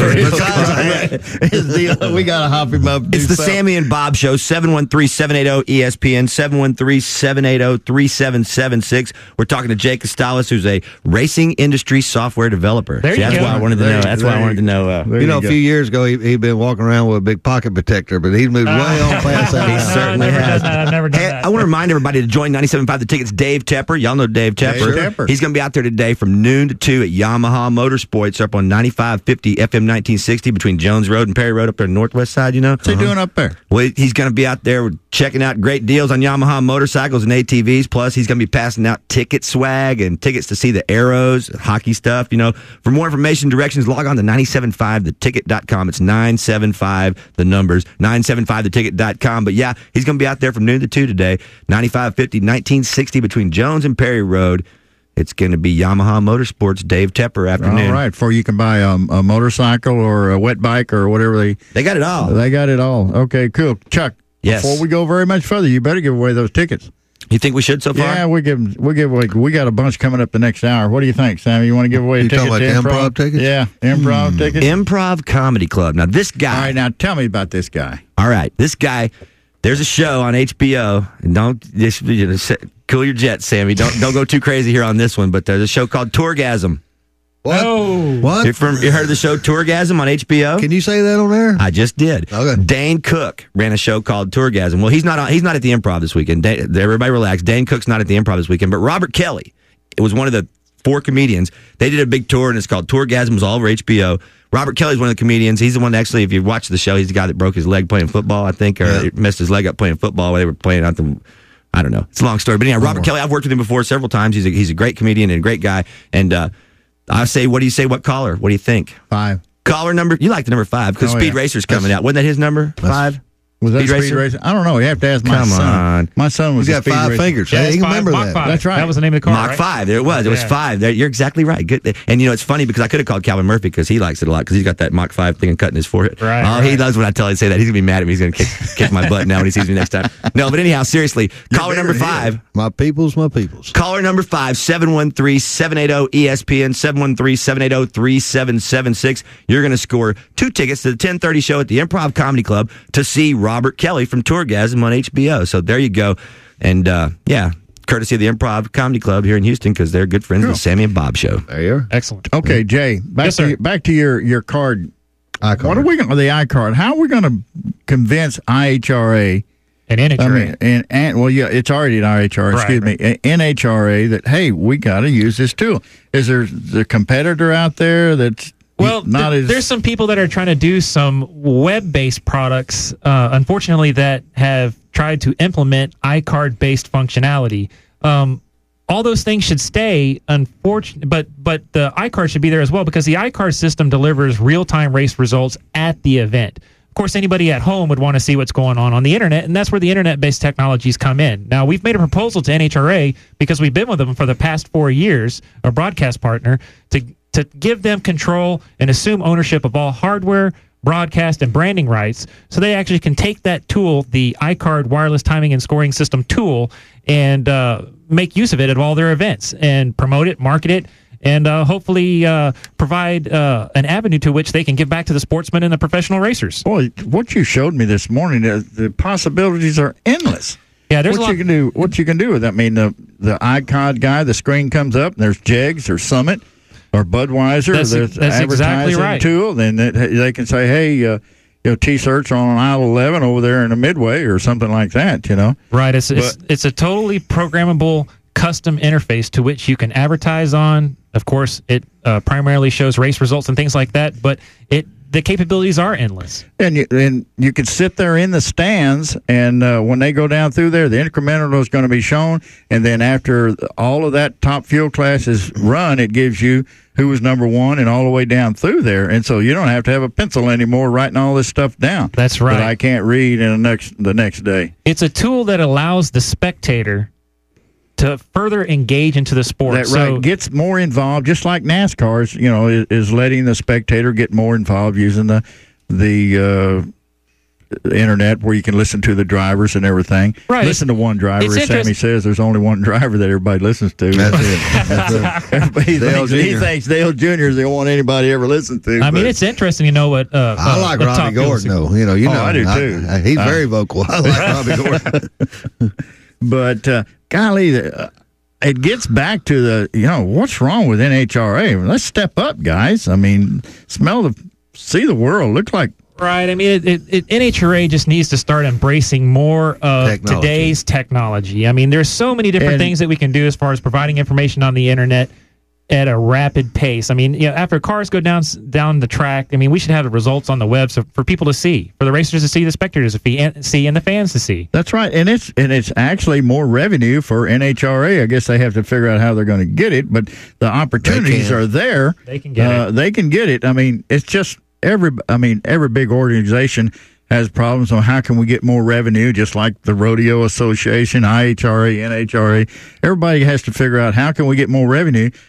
we got to hop him up. It's the Sammy and Bob Show, seven one three, seven eight zero, E S P N, seven one three, seven eight zero, three seven seven six. We're talking to Jake Costales, who's a racing industry software developer. There See, you that's go. why I wanted to There know. you- That's there why I you wanted to know. Uh, There You know, a go. few years ago, he, he'd been walking around with a big pocket protector, but he's moved way on past that. He now. certainly I've never has. done that. I've never done Hey, that. I want to remind everybody to join ninety-seven point five The Tickets. Dave Tepper. Y'all know Dave Tepper. Dave Tepper. He's going to be out there today from noon to two at Yamaha Motorsports up on ninety-five fifty F M nineteen sixty between Jones Road and Perry Road up there on the northwest side, you know? What's he doing up there? Well, he's going to be out there checking out great deals on Yamaha motorcycles and A T Vs. Plus, he's going to be passing out ticket swag and tickets to see the Arrows, hockey stuff. You know, for more information, directions, log on to nine seven five the ticket dot com. It's nine seven five, the numbers, nine seven five the ticket dot com. But yeah, he's going to be out there from noon to two today, ninety-five fifty, nineteen sixty between Jones and Perry Road. It's going to be Yamaha Motorsports, Dave Tepper afternoon. All right, before you can buy a, a motorcycle or a wet bike or whatever they They got it all. they got it all. Okay, cool. Chuck, Yes. before we go very much further, you better give away those tickets. You think we should so far? Yeah, we give we give away. We got a bunch coming up the next hour. What do you think, Sammy? You want to give away a You ticket talking to about the improv tickets? Yeah, improv tickets. Improv Comedy Club. Now, this guy. All right, now tell me about this guy. All right, this guy There's a show on H B O, and don't just, you know, cool your jets, Sammy. Don't don't go too crazy here on this one. But there's a show called Tourgasm. What? Oh. What? You, from, you heard of the show Tourgasm on H B O? Can you say that on air? I just did. Okay. Dane Cook ran a show called Tourgasm. Well, he's not on, he's not at the Improv this weekend. Dane, everybody relax. Dane Cook's not at the Improv this weekend, but Robert Kelly, it was one of the four comedians. They did a big tour, and it's called Tourgasm. It was all over H B O. Robert Kelly's one of the comedians. He's the one that actually, if you watch the show, he's the guy that broke his leg playing football, I think, or yeah. messed his leg up playing football when they were playing out the, I don't know. It's a long story. But anyhow, Robert Kelly, I've worked with him before several times. He's a, he's a great comedian and a great guy. And uh, I say, what do you say, what caller? What do you think? Five. Caller number, you like the number five because oh, Speed yeah. Racer's coming That's, out. Wasn't that his number? Five? Was that Speed, Speed Racer? Racer? I don't know. You have to ask my Come son. on. My son was He's a got Speed five Racer. fingers. Yeah, Yeah, it's you can five, remember Mach that. five. That's right. That was the name of the car, Mach right? five. There it was. It was Yeah. five. There, you're exactly right. Good. And you know, it's funny because I could have called Calvin Murphy because he likes it a lot because he's got that Mach five thing and cutting his forehead. Right, Oh, right. he loves when I tell him to say that. He's going to be mad at me. He's going to kick, kick my butt now when he sees me next time. No, but anyhow, seriously, caller number five. My peoples, my peoples. Caller number five, seven one three, seven eight zero, E S P N, seven one three, seven eight zero, three seven seven six. You're going to score two tickets to the ten thirty show at the Improv Comedy Club to see Robert Kelly from Tourgasm on H B O. So there you go. And, uh, yeah, courtesy of the Improv Comedy Club here in Houston because they're good friends Cool. of the Sammy and Bob Show. There you are. Excellent. Okay, Jay, back Yes, to sir. you- back to your your card. iCard. What are we going to the iCard? How are we going to convince I H R A? And N H R A. I mean, and, and well, yeah, it's already an I H R A. Right, excuse right. me, N H R A. That hey, we got to use this tool. Is there the competitor out there that's Well, not th- as there's some people that are trying to do some web-based products, uh, unfortunately, that have tried to implement iCard-based functionality. Um, all those things should stay, unfortunately, but but the iCard should be there as well because the iCard system delivers real-time race results at the event. Of course, anybody at home would want to see what's going on on the internet, and that's where the internet-based technologies come in. Now, we've made a proposal to N H R A because we've been with them for the past four years, our broadcast partner, to to give them control and assume ownership of all hardware, broadcast, and branding rights, so they actually can take that tool, the iCard wireless timing and scoring system tool, and uh, make use of it at all their events and promote it, market it, and uh, hopefully uh, provide uh, an avenue to which they can give back to the sportsmen and the professional racers. boy? What you showed me this morning, uh, the possibilities are endless. Yeah, there's what a lot. you can do. What you can do with that? I mean, the the iCard guy, the screen comes up, and there's Jegs or Summit or Budweiser. That's- or there's that's exactly advertising right. tool. Then it, they can say, hey, uh, you know, T-shirts are on aisle eleven over there in the Midway or something like that. You know, Right. It's, it's it's a totally programmable custom interface to which you can advertise on. Of course, it uh, primarily shows race results and things like that, but it the capabilities are endless. and you and you can sit there in the stands, and uh, when they go down through there, the incremental is going to be shown, and then after all of that top fuel class is run, it gives you who was number one and all the way down through there, and so you don't have to have a pencil anymore writing all this stuff down. That's right. That I can't read in the next the next day. It's a tool that allows the spectator to further engage into the sport. That so, right gets more involved, just like NASCAR's. You know, is, is letting the spectator get more involved using the the uh, internet, where you can listen to the drivers and everything. Right. Listen to one driver. It's As Sammy interest- says, there's only one driver that everybody listens to. That's it. That's it. Everybody Dale thinks, he Junior thinks Dale Junior is the only one anybody ever listens to. I mean, but- it's interesting to know what. Uh, I uh, like what Robbie Top Fuel Gordon, is- though. You know, you Oh, know, I do, too. I, he's Uh, very vocal. I like Robbie Gordon. But uh, golly, uh, it gets back to the you know what's wrong with N H R A? Let's step up, guys. I mean, smell the, see the world. Look like Right. I mean, it, it, it, N H R A just needs to start embracing more of Technology. today's technology. I mean, there's so many different And- things that we can do as far as providing information on the internet at a rapid pace. I mean, you know, after cars go down down the track, I mean, we should have the results on the web so for people to see, for the racers to see, the spectators to see, and, see, and the fans to see. that's right, and it's and it's actually more revenue for N H R A. I guess they have to figure out how they're going to get it, but the opportunities can. are there. They can get uh, it. They can get it. I mean, it's just every. I mean, every big organization has problems on how can we get more revenue, just like the Rodeo Association, I H R A, N H R A. Everybody has to figure out how can we get more revenue.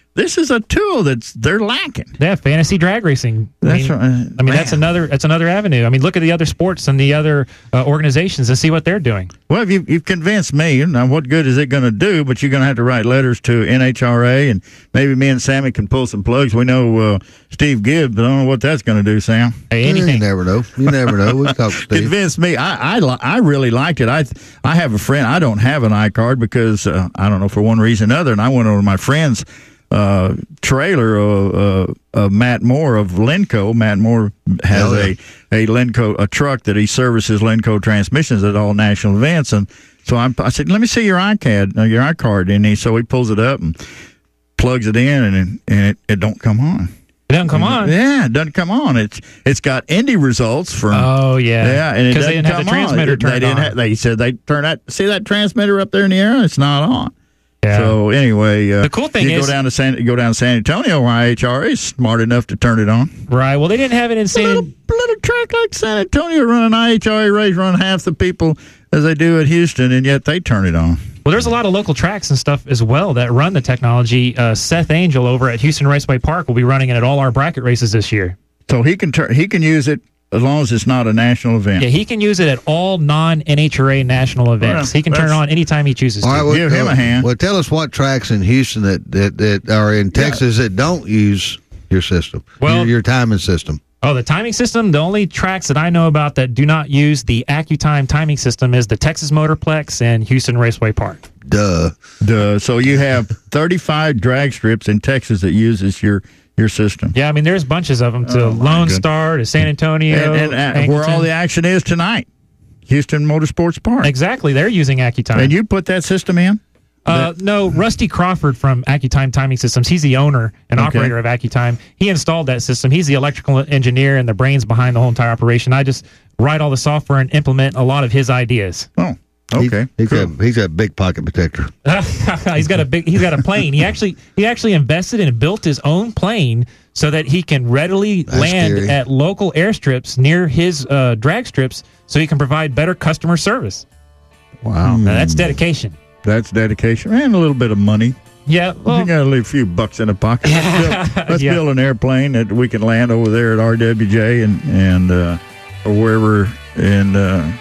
this is a tool that's they're lacking. Yeah, fantasy drag racing. I That's mean, right. I mean, Man. that's another that's another avenue. I mean, look at the other sports and the other uh, organizations and see what they're doing. Well, you, you've convinced me. Now, what good is it going to do? But you're going to have to write letters to N H R A, and maybe me and Sammy can pull some plugs. We know uh, Steve Gibbs, but I don't know what that's going to do, Sam. Hey, anything. You never know. You never know. We talk to Steve. Convinced me. I, I li- I really liked it. I I have a friend. I don't have an iCard because uh, I don't know, for one reason or another. And I went over to my friend's uh, trailer. Uh, uh, uh, Matt Moore of Lenco. Matt Moore has Oh, yeah. a a Lenco a truck that he services Lenco transmissions at all national events. And so I, I said, "Let me see your iCard, uh, your iCard." And he so he pulls it up and plugs it in, and it, and it, it don't come on. It doesn't come on. Yeah, it doesn't come on. It's it's got Indy results from. Oh yeah, Yeah, and it because they doesn't didn't have the come on. transmitter They turned didn't on. have- they said they turn that. See that transmitter up there in the air? It's not on. Yeah. So anyway, uh, The cool thing you is- go down to San you go down to San Antonio, where I H R A is smart enough to turn it on. Right. Well, they didn't have it in A San. little, little track like San Antonio running I H R A race, run half the people as they do at Houston, and yet they turn it on. Well, there's a lot of local tracks and stuff as well that run the technology. Uh, Seth Angel over at Houston Raceway Park will be running it at all our bracket races this year. So he can turn he can use it as long as it's not a national event. Yeah, he can use it at all non-N H R A national events. Well, he can turn it that's- on anytime he chooses All right, to. well, Give him a uh, hand. Well, tell us what tracks in Houston that, that, that are in Texas that don't use your system, Well- your, your timing system. Oh, the timing system, the only tracks that I know about that do not use the AccuTime timing system is the Texas Motorplex and Houston Raceway Park. Duh. Duh. So you have thirty-five drag strips in Texas that uses your your system. Yeah, I mean, there's bunches of them to Oh, my Lone goodness. Star to San Antonio. And, and, uh, where all Angleton. the action is tonight, Houston Motorsports Park. Exactly, they're using AccuTime. And you put that system in? Uh, no, Rusty Crawford from AccuTime Timing Systems. He's the owner and Okay. operator of AccuTime. He installed that system. He's the electrical engineer and the brains behind the whole entire operation. I just write all the software and implement a lot of his ideas. Oh, okay. He, he's, cool. got, he's got a big pocket protector. he's got a big. He's got a plane. He actually he actually invested and built his own plane so that he can readily That's land scary. at local airstrips near his uh, drag strips, so he can provide better customer service. Wow. Now, that's dedication. That's dedication and a little bit of money. Yeah. you Well, got to leave a few bucks in the pocket. Let's, build, let's Yeah. build an airplane that we can land over there at R W J and and uh, or wherever and uh,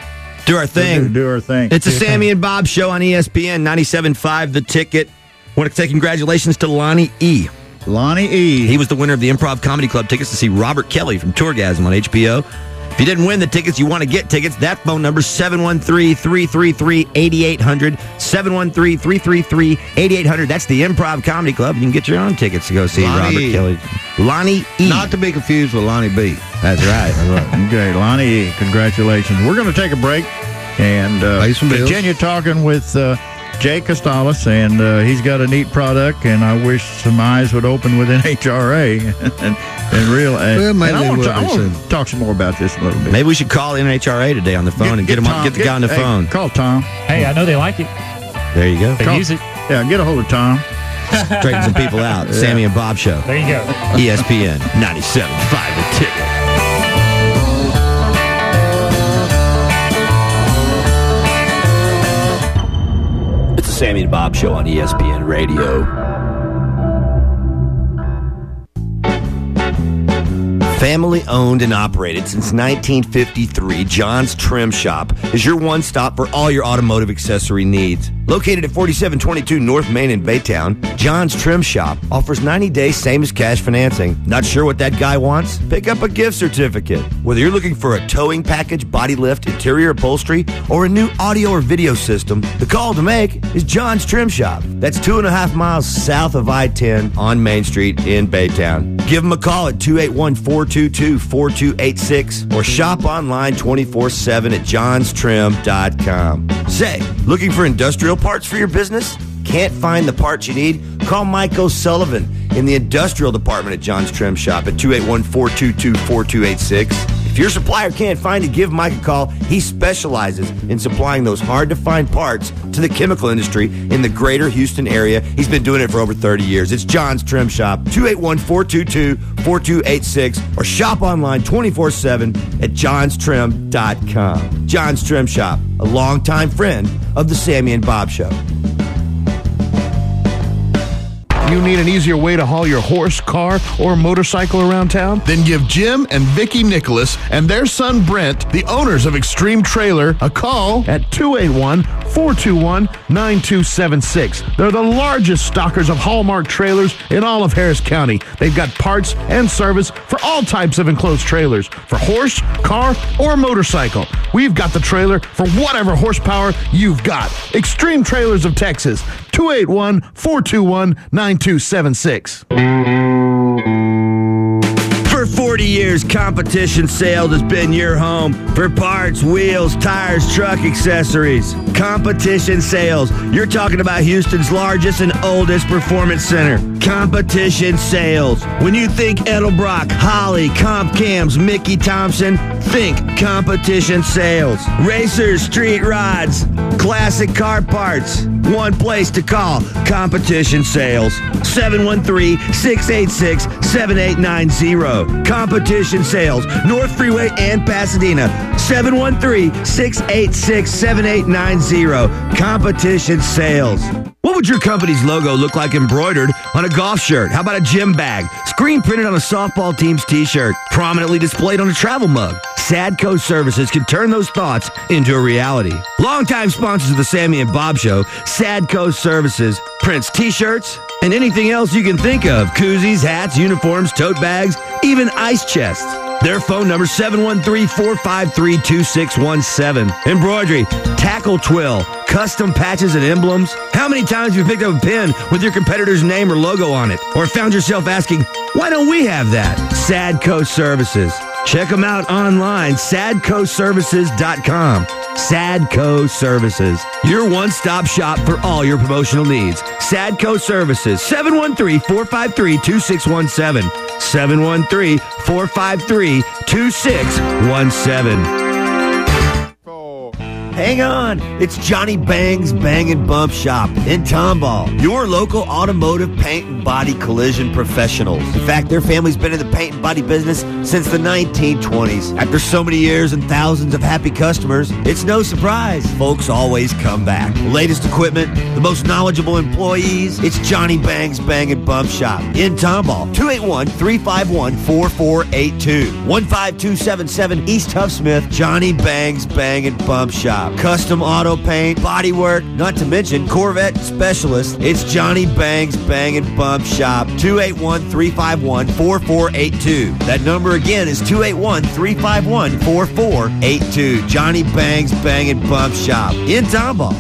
Do our thing. do, do our thing. It's a Sammy and Bob show on E S P N ninety-seven point five The Ticket. Want to say congratulations to Lonnie E. Lonnie E. He was the winner of the Improv Comedy Club tickets to see Robert Kelly from Tourgasm on H B O. If you didn't win the tickets, you want to get tickets, that phone number seven one three, three three three, eight eight zero zero, seven one three, three three three, eight eight zero zero. That's the Improv Comedy Club. You can get your own tickets to go see Lonnie Robert E. Kelly. Lonnie E. Not to be confused with Lonnie B. That's right. That's right. Okay, Lonnie E. Congratulations. We're going to take a break and uh, Pay some bills. continue talking with uh, Jay Costalis, and uh, he's got a neat product, and I wish some eyes would open with N H R A and, and real. And, Well, maybe and I they want will to I be want soon. to talk some more about this a little bit. Maybe we should call N H R A today on the phone and get, him on, Tom- get the guy on the hey, phone. Call Tom. hey, I know they like it. There you go. They Call- use it. Yeah, get a hold of Tom. Straighten some people out. Sammy and Bob show. There you go. E S P N ninety-seven point five The Ticket. It's the Sammy and Bob show on E S P N Radio. Family owned and operated since nineteen fifty-three, John's Trim Shop is your one stop for all your automotive accessory needs. Located at forty-seven twenty-two North Main in Baytown, John's Trim Shop offers ninety days same as cash financing. Not sure what that guy wants? Pick up a gift certificate. Whether you're looking for a towing package, body lift, interior upholstery, or a new audio or video system, the call to make is John's Trim Shop. That's two and a half miles south of I ten on Main Street in Baytown. Give them a call at two eight one, four two two, four two eight six or shop online twenty-four seven at johns trim dot com. Say, looking for industrial parts for your business? Can't find the parts you need? Call Mike O'Sullivan in the industrial department at John's Trim Shop at two eight one, four two two, four two eight six. If your supplier can't find it, give Mike a call. He specializes in supplying those hard-to-find parts to the chemical industry in the greater Houston area. He's been doing it for over thirty years. It's John's Trim Shop, two eight one, four two two, four two eight six, or shop online twenty-four seven at johns trim dot com. John's Trim Shop, a longtime friend of the Sammy and Bob Show. You need an easier way to haul your horse, car, or motorcycle around town? Then give Jim and Vicky Nicholas and their son Brent, the owners of Extreme Trailer, a call at two eight one, four two one, nine two seven six. They're the largest stockers of Hallmark trailers in all of Harris County. They've got parts and service for all types of enclosed trailers, for horse, car, or motorcycle. We've got the trailer for whatever horsepower you've got. Extreme Trailers of Texas, two eight one, four two one, nine two seven six. For forty years, Competition Sales has been your home for parts, wheels, tires, truck accessories. Competition Sales. You're talking about Houston's largest and oldest performance center. Competition Sales. When you think Edelbrock, Holly, Comp Cams, Mickey Thompson, think Competition Sales. Racers, street rods, classic car parts. One place to call, Competition Sales. seven one three, six eight six, seven eight nine zero. Competition Sales, North Freeway and Pasadena. seven one three, six eight six, seven eight nine zero. Competition Sales. What would your company's logo look like embroidered on a golf shirt? How about a gym bag? Screen printed on a softball team's t-shirt? Prominently displayed on a travel mug? Sadco Services can turn those thoughts into a reality. Longtime sponsors of the Sammy and Bob Show, Sadco Services prints t-shirts and anything else you can think of. Koozies, hats, uniforms, tote bags, even ice chests. Their phone number, seven one three, four five three, two six one seven. Embroidery, tackle twill, custom patches and emblems. How many times have you picked up a pin with your competitor's name or logo on it? Or found yourself asking, why don't we have that? Sadco Services. Check them out online, sadco services dot com. Sadco Services, your one-stop shop for all your promotional needs. Sadco Services, seven one three, four five three, two six one seven. seven one three, four five three, two six one seven. Hang on, it's Johnny Bang's Bang and Bump Shop in Tomball, your local automotive paint and body collision professionals. In fact, their family's been in the paint and body business since the nineteen twenties. After so many years and thousands of happy customers, it's no surprise folks always come back. The latest equipment, the most knowledgeable employees, it's Johnny Bang's Bang and Bump Shop in Tomball, two eight one, three five one, four four eight two, one five two seven seven East Huff Smith, Johnny Bang's Bang and Bump Shop. Custom auto paint, body work, not to mention Corvette specialist. It's Johnny Bang's Bang and Bump Shop, two eight one, three five one, four four eight two. That number again is two eight one, three five one, four four eight two. Johnny Bang's Bang and Bump Shop in Tomball.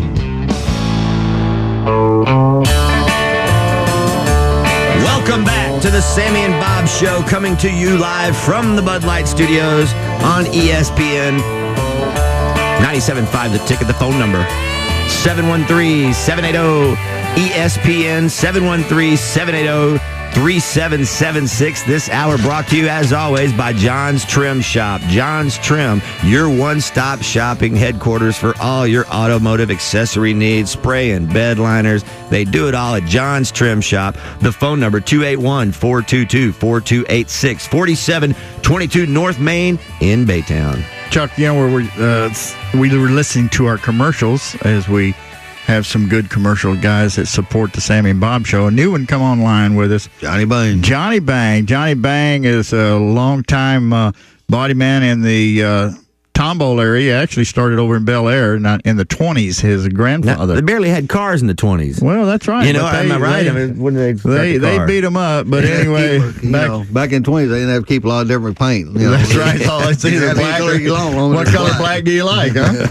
Welcome back to the Sammy and Bob Show, coming to you live from the Bud Light Studios on E S P N ninety-seven point five. The Ticket, the phone number, seven one three, seven eight zero, E S P N, seven one three, seven eight zero, three seven seven six. This hour brought to you, as always, by John's Trim Shop. John's Trim, your one-stop shopping headquarters for all your automotive accessory needs, spray and bed liners. They do it all at John's Trim Shop. The phone number, two eight one, four two two, four two eight six, forty-seven twenty-two North Main in Baytown. Chuck, you know, where we uh, we were listening to our commercials, as we have some good commercial guys that support the Sammy and Bob Show. A new one come online with us. Johnny Bang. Johnny Bang. Johnny Bang is a longtime uh, body man in the uh, Tomball area. He actually started over in Bel Air not in the twenties. His grandfather. Now, they barely had cars in the twenties. Well, that's right. You know, but am I right? They, I mean, when they they, the they car? beat them up, but anyway, you back, know, back in the twenties, they didn't have to keep a lot of different paint. You know. That's right. Oh, it's either Yeah, black or long, what color black do you like, huh?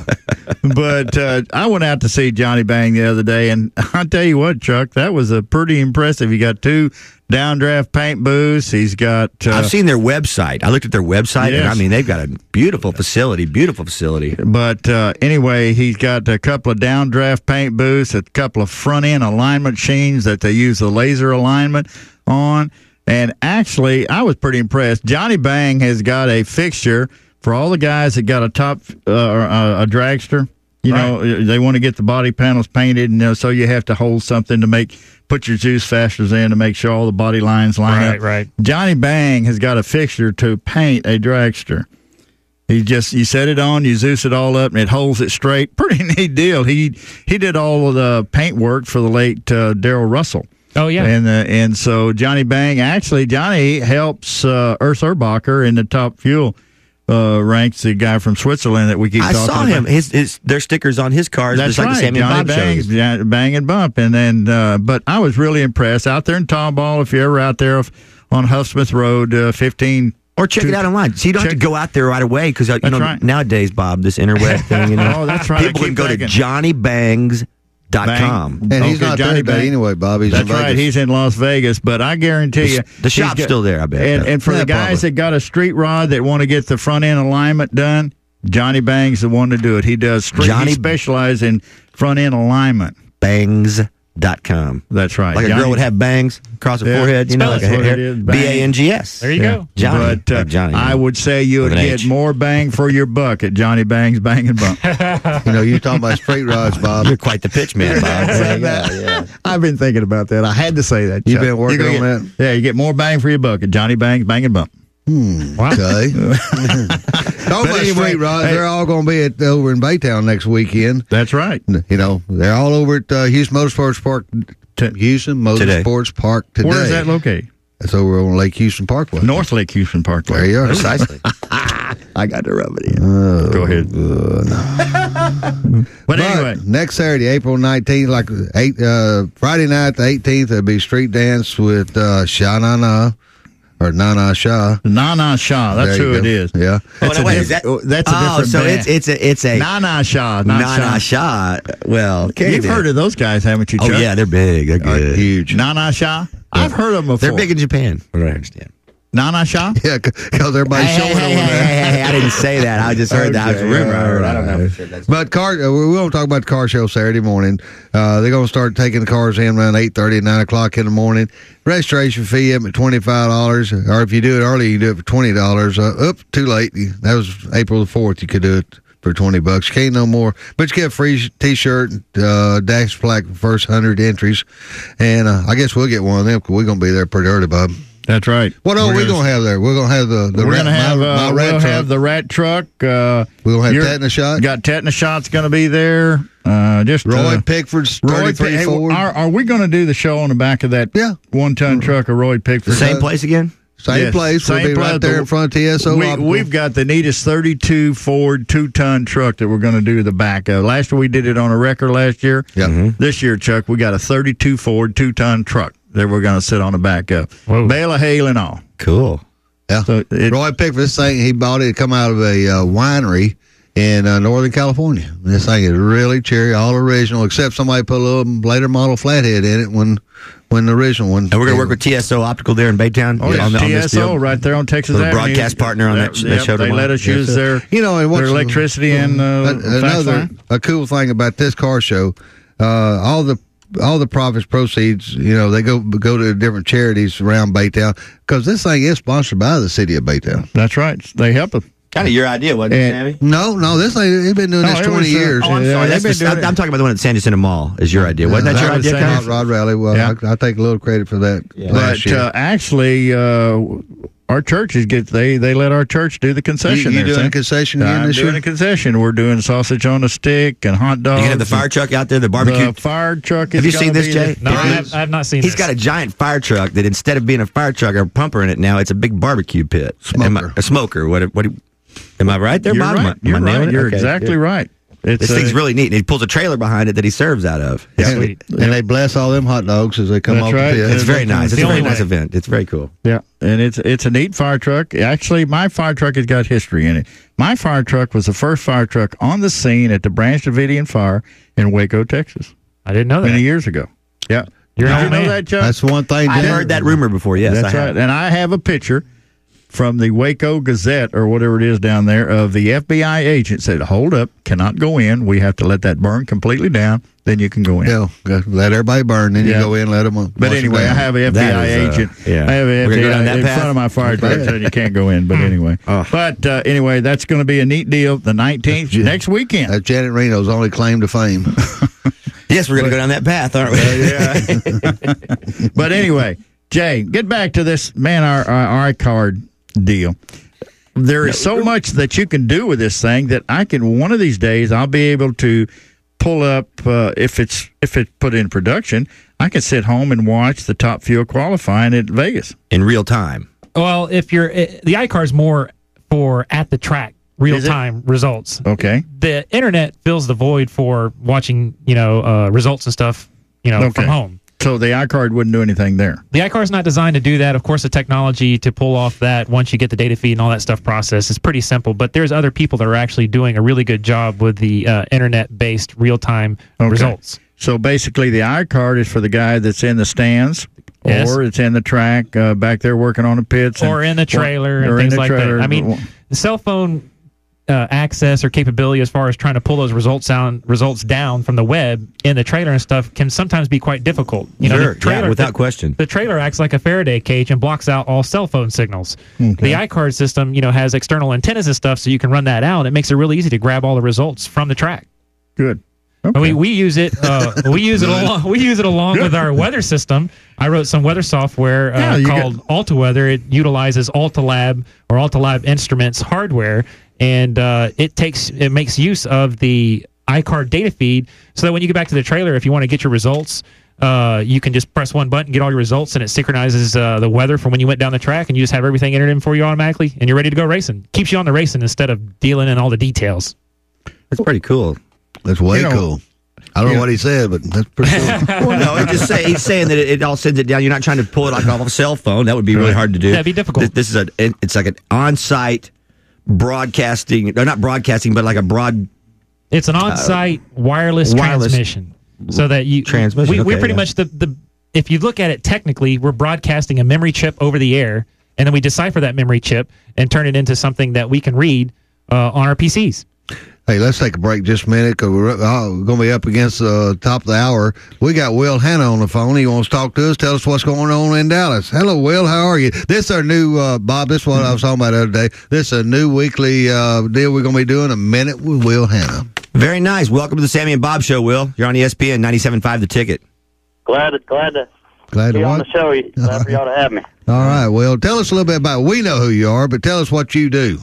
But uh, I went out to see Johnny Bang the other day, and I'll tell you what, Chuck, that was a pretty impressive. He got two downdraft paint booths. He's got. Uh, I've seen their website. I looked at their website, yes. and I mean, they've got a beautiful facility. Beautiful facility. But uh, anyway, he's got a couple of downdraft paint booths, a couple of front end alignment machines that they use the laser alignment on. And actually, I was pretty impressed. Johnny Bang has got a fixture for all the guys that got a top uh, a, a dragster. You right. know, they want to get the body panels painted, and you know, so you have to hold something to make put your Zeus fasters in to make sure all the body lines line right, up. Right, right. Johnny Bang has got a fixture to paint a dragster. He just you set it on, you Zeus it all up, and it holds it straight. Pretty neat deal. He he did all of the paint work for the late uh, Darrell Russell. Oh, yeah. And uh, and so Johnny Bang, actually, Johnny helps uh, Urs Urbacher in the top fuel uh, ranks, the guy from Switzerland that we keep I talking saw about. him. His, his their stickers on his cars, That's just like right. the Sammy Johnny and Bob Bangs, shows. yeah, Bang and Bump. And then, uh, but I was really impressed out there in Tomball. If you're ever out there on Huffsmith Road, uh, fifteen. Or check it out online. So you don't check, have to go out there right away because, you That's know, right. nowadays, Bob, this interweb thing, you know. Oh, that's right. I People keep can go thinking. to johnny bangs dot com. And he's Okay, not Johnny there today Bang. anyway, Bob. He's That's in Vegas. right. He's in Las Vegas, but I guarantee you, The he's shop's got- still there, I bet. And, and for Yeah, the guys probably. that got a street rod that want to get the front end alignment done, Johnny Bang's the one to do it. He does street. Johnny- he specializes in front end alignment. bangs dot com. That's right. Like a Johnny- girl would have bangs across her Yeah. forehead, you know, Spell like it. a That's what hair. it is, B A N G S. There you Yeah. go. Johnny. But uh, Like Johnny, I yeah. would say you would With an get H. more bang for your buck at Johnny Bang's Bang and Bump. You know, you're talking about straight rods, Bob. You're quite the pitch man, Bob. Said that. I've been thinking about that. I had to say that. You've Chuck. been working You're gonna on get- Yeah, you get more bang for your buck at Johnny Bang's Bang and Bump. Wow. Okay. Talking about anyway, straight rods, hey- they're all going to be at, over in Baytown next weekend. That's right. You know, they're all over at uh, Houston Motorsports Park, t- Houston Today. Motorsports Park today. Where is that located? That's over on Lake Houston Parkway. North Lake Houston Parkway. There you are. Precisely. I got to rub it in. Oh, Go ahead. But But anyway, next Saturday, April nineteenth, like eight, uh, Friday night, the eighteenth, there'll be street dance with uh, Sha Na Na, or Nana Shah. Nana Shah. That's There you who it go. is. Yeah. That's Oh, no, a wait, diff- is that- oh, that's a oh, different so band. it's it's a it's a Nana Shah. Not Nana Shah. Shah. Well, okay, You've then. heard of those guys, haven't you, Oh Chuck? yeah, they're big. They're good. Huge. Nana Shah? I've heard of them before. They're big in Japan. What do I understand? Nana Shah? Yeah, because everybody's Hey, showing hey, over hey, there. hey, hey, I didn't say that. I just heard that. I was a Okay, rumor. I heard. I don't all know right. for sure. That's But car, uh, we won't talk about the car show Saturday morning. Uh, they're going to start taking the cars in around eight thirty, nine o'clock in the morning. Registration fee up at twenty-five dollars, or if you do it early, you can do it for twenty dollars. Uh, up, too late. That was April the fourth. You could do it for twenty bucks. You can't no more. But you get a free T-shirt, uh, dash plaque for first one hundred entries. And uh, I guess we'll get one of them because we're going to be there pretty early, Bob. That's right. What are We're we gonna- going to have there? We're going to have the, the We're rat, going to have, my, uh, my rat we'll truck. have the rat truck. Uh, We're going to have you're- Tetanus Shot. Got Tetanus Shot's going to be there. Uh, just Roy uh, Pickford's Roy thirty-three Pick- hey, Ford. are, are we going to do the show on the back of that Yeah. one-ton truck of Roy Pickford? the same place again. Same Yes, place. We'll same be right place. there in front of T S O. We, Optical. we've got the neatest thirty-two Ford two-ton truck that we're going to do the back of. Last year we did it on a wrecker last year. Yeah. This year, Chuck, we got a thirty-two Ford two-ton truck that we're going to sit on the back of. Whoa. Bale of hay and all. Cool. Yeah. So it- Roy Pickford, this thing, he bought it to come out of a uh, winery in uh, Northern California. This thing is really cherry, all original, except somebody put a little later model flathead in it when when the original one. And we're going to work with T S O Optical there in Baytown. Oh, yeah. on, the, on T this S O deal. right there on Texas Little Avenue. broadcast partner on that- that show They tomorrow. let us use Yes, their, sir. You know, and what's their electricity and uh, An- fax another line. a cool thing about this car show, uh, all the all the profits proceeds, you know, they go go to different charities around Baytown because this thing is sponsored by the city of Baytown. That's right. They help us. Kind of your idea, wasn't it, Sammy? No, no, this thing he's been doing No, this it twenty was, uh, years. Oh, I'm Yeah, sorry. they've That's been the, doing I'm it. talking about the one at San Jacinto Mall. Is your idea? Wasn't that that your was idea, the same. Kyle? Rod, Rod Rally. Well, Yeah. I, I take a little credit for that. last But year. uh, actually, uh, our churches get they they let our church do the concession. You- you there, doing Sam. a concession again I'm this doing year? a concession. We're doing sausage on a stick and hot dogs. You can have the fire and truck out there, the barbecue. The fire truck is Have you gonna seen this, be Jay? there. No, I It have, is. I have not seen He's this. got a giant fire truck that instead of being a fire truck or a pumper in it now, it's a big barbecue pit. Am I- Smoker. a smoker. What? What? Am I right there, You're Bob? right. Am I- am I You're nailing right. it? You're Okay, exactly good. right. It's This uh, thing's really neat. And he pulls a trailer behind it that he serves out of. It's, and, sweet. and they bless all them hot dogs as they come That's off right. the pit. it's very nice. It's the a very only nice way. event. It's very cool. Yeah, and it's it's a neat fire truck. Actually, my fire truck has got history in it. My fire truck was the first fire truck on the scene at the Branch Davidian Fire in Waco, Texas, I didn't know that. many years ago. Yeah, You're Did an you old know man. that, Chuck? That's one thing. I've Jen- heard that rumor before. Yes, That's I have. right. And I have a picture from the Waco Gazette or whatever it is down there of the F B I agent said, "Hold up, cannot go in. We have to let that burn completely down. Then you can go in." Yeah, go- let everybody burn, then Yeah. you go in, let them. But anyway, I have an F B I That is, uh, agent. yeah. I have an We're gonna F B I go down that in path? front of my fire truck saying you can't go in. But anyway, Oh. but uh, anyway, that's going to be a neat deal. The nineteenth next weekend. That's Janet Reno's only claim to fame. Yes, we're going to go down that path, aren't we? But anyway, Jay, get back to this man, our our iCard deal. There is so much that you can do with this thing that I can one of these days I'll be able to pull up uh, if it's if it's put in production. I can sit home and watch the Top Fuel qualifying at Vegas in real time. Well, if you're the iCar is more for at the track real time results. Okay. The internet fills the void for watching, you know, uh, results and stuff, you know, Okay. from home. So the iCard wouldn't do anything there. The iCar is not designed to do that. Of course, the technology to pull off that once you get the data feed and all that stuff processed is pretty simple. But there's other people that are actually doing a really good job with the uh, internet-based real-time Okay. results. So basically, the iCard is for the guy that's in the stands, Yes. or it's in the track uh, back there working on the pits, and- Or in the trailer or and in things the like trailer. that. I mean, the cell phone uh, access or capability as far as trying to pull those results down, results down from the web in the trailer and stuff can sometimes be quite difficult. You know, Sure, the trailer, yeah, without the, question. The trailer acts like a Faraday cage and blocks out all cell phone signals. Okay. The iCard system, you know, has external antennas and stuff, so you can run that out. It makes it really easy to grab all the results from the track. Good. And We we use it uh, we use it along we use it along with our weather system. I wrote some weather software uh, Yeah, you called AltaWeather. It utilizes AltaLab or AltaLab Instruments hardware, and uh, it takes it makes use of the iCard data feed, so that when you get back to the trailer, if you want to get your results, uh, you can just press one button, get all your results, and it synchronizes uh, the weather from when you went down the track, and you just have everything entered in for you automatically, and you're ready to go racing. Keeps you on the racing instead of dealing in all the details. That's pretty cool. That's way You know, cool. I don't know what he said, but that's pretty cool. Well, no, it just say, he's saying that it, it all sends it down. You're not trying to pull it like off a cell phone. That would be really hard to do. That'd be difficult. This, this is a it's like an on-site broadcasting, no, not broadcasting, but like a broad It's an on-site uh, wireless, wireless transmission, so that you transmission. We, okay, we're pretty yeah. much the, the. If you look at it technically, we're broadcasting a memory chip over the air, and then we decipher that memory chip and turn it into something that we can read uh, on our P Cs. Hey, let's take a break just a minute because we're, uh, we're going to be up against the uh, top of the hour. We got Will Hanna on the phone. He wants to talk to us, tell us what's going on in Dallas. Hello, Will. How are you? This is our new, uh, Bob, this is what I was talking about the other day. This is a new weekly uh, deal we're going to be doing, A Minute with Will Hanna. Very nice. Welcome to the Sammy and Bob Show, Will. You're on E S P N ninety-seven point five The Ticket. Glad to glad to Glad be to on what? the show. Glad for y'all to have me. All right, Will. Tell us a little bit about, we know who you are, but tell us what you do.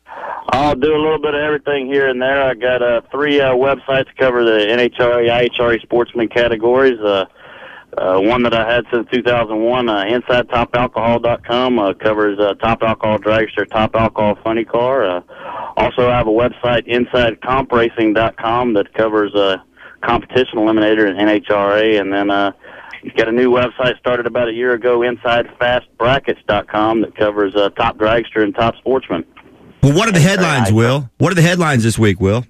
I'll do a little bit of everything here and there. I got uh, three uh, websites to cover the N H R A, I H R A sportsman categories. Uh, uh, one that I had since two thousand one, uh, inside top alcohol dot com, uh, covers uh, Top Alcohol Dragster, Top Alcohol Funny Car. Uh, also, I have a website, inside comp racing dot com, that covers uh, Competition Eliminator and N H R A. And then uh, you've got a new website started about a year ago, inside fast brackets dot com, that covers uh, Top Dragster and Top Sportsman. Well, what are the headlines, Will? What are the headlines this week, Will?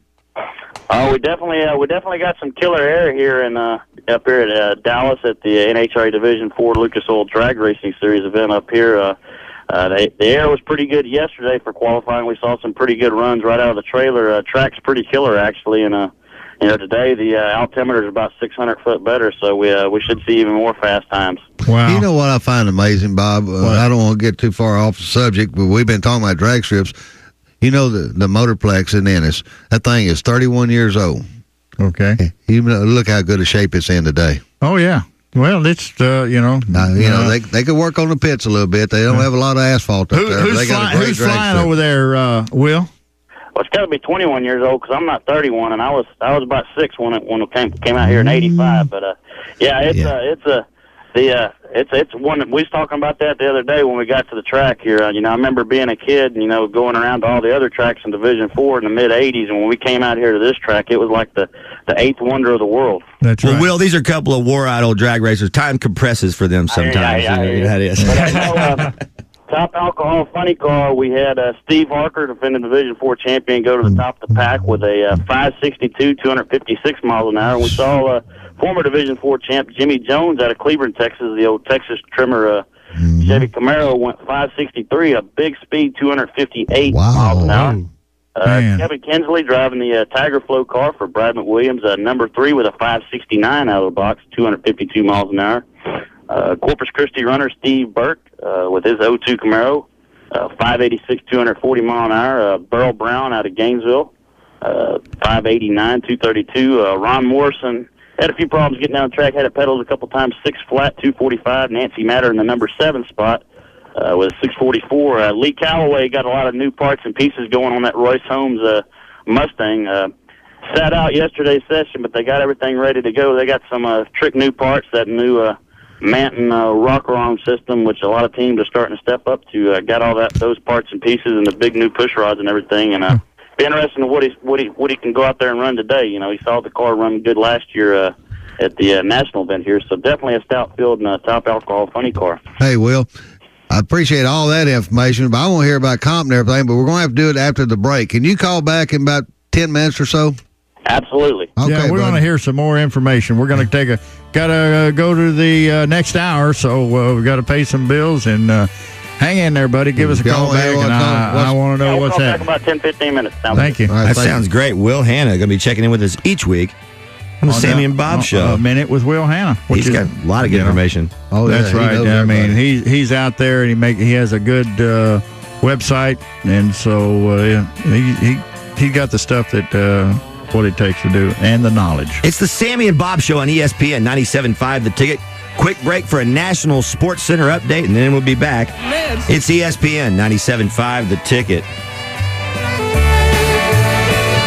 Oh, we definitely uh, we definitely got some killer air here in uh, up here at uh, Dallas at the N H R A Division Four Lucas Oil Drag Racing Series event up here. Uh, uh, the, the air was pretty good yesterday for qualifying. We saw some pretty good runs right out of the trailer. Uh, track's pretty killer actually, and uh, you know today the uh, altimeter is about six hundred foot better, so we uh, we should see even more fast times. Wow. You know what I find amazing, Bob? Uh, I don't want to get too far off the subject, but we've been talking about drag strips. You know, the, the Motorplex in Ennis, that thing is thirty-one years old. Okay. You know, look how good a shape it's in today. Oh, yeah. Well, it's, uh, you know. Now, you uh, know, they they could work on the pits a little bit. They don't have a lot of asphalt up who, there. but who's they got fly, a great who's drag flying strip. over there, uh, Will? Well, it's got to be twenty-one years old because I'm not thirty-one, and I was I was about six when it when it came came out here in eighty-five. But uh, yeah, it's Yeah. uh, it's a the uh, it's it's one that we was talking about that the other day when we got to the track here. Uh, you know, I remember being a kid, you know, going around to all the other tracks in Division Four in the mid eighties, and when we came out here to this track, it was like the the eighth wonder of the world. That's Well, right. Will, these are a couple of wore-out old drag racers. Time compresses for them sometimes. Yeah, yeah, You know, yeah. that is. But I know, um, Top Alcohol Funny Car, we had uh, Steve Harker, defending Division Four champion, go to the top of the pack with a uh, five sixty-two, two fifty-six miles an hour. And we saw uh, former Division Four champ Jimmy Jones out of Cleveland, Texas, the old Texas trimmer uh, Mm-hmm. Chevy Camaro, went five sixty-three, a big speed, two fifty-eight Wow. miles an hour. Uh, Man. Kevin Kinsley driving the uh, Tiger Flow car for Brad McWilliams, uh, number three with a five sixty-nine out of the box, two fifty-two miles an hour. Uh, Corpus Christi runner Steve Burke uh, with his oh two Camaro, uh, five eighty-six, two forty mile an hour. Uh, Burl Brown out of Gainesville, uh, five eighty-nine, two thirty-two. Uh, Ron Morrison had a few problems getting down the track, had it pedaled a couple times, six flat, two forty-five. Nancy Matter in the number seven spot uh, with six forty-four. Uh, Lee Calloway got a lot of new parts and pieces going on that Royce Holmes uh, Mustang. Uh, sat out yesterday's session, but they got everything ready to go. They got some uh, trick new parts, that new uh, Manton uh, rocker arm system, which a lot of teams are starting to step up to. Uh, got all that those parts and pieces and the big new push rods and everything. And uh, be interesting to what he what he what he can go out there and run today. You know, he saw the car run good last year uh, at the uh, national event here. So definitely a stout field and a top alcohol funny car. Hey, Will, I appreciate all that information, but I want to hear about comp and everything. But we're going to have to do it after the break. Can you call back in about ten minutes or so? Absolutely. Okay, yeah, we're going to hear some more information. We're going to take a got to uh, go to the uh, next hour, so uh, we got to pay some bills and uh, hang in there, buddy. Give us a call back, and I, I want to know I'll what's call back happening. about ten, fifteen minutes. Sounds Thank good. you. That right, thank sounds you. great. Will Hanna going to be checking in with us each week on the On Sammy that- and Bob uh, show. A minute with Will Hanna. which He's is- got a lot of good you know, information. Oh, yeah, That's he right. knows I mean, everybody. he's he's out there, and he make he has a good uh, website, and so uh, yeah, he he he got the stuff that uh, what it takes to do, and the knowledge. It's the Sammy and Bob show on E S P N ninety-seven point five The Ticket. Quick break for a National Sports Center update, and then we'll be back. It's E S P N ninety-seven point five The Ticket.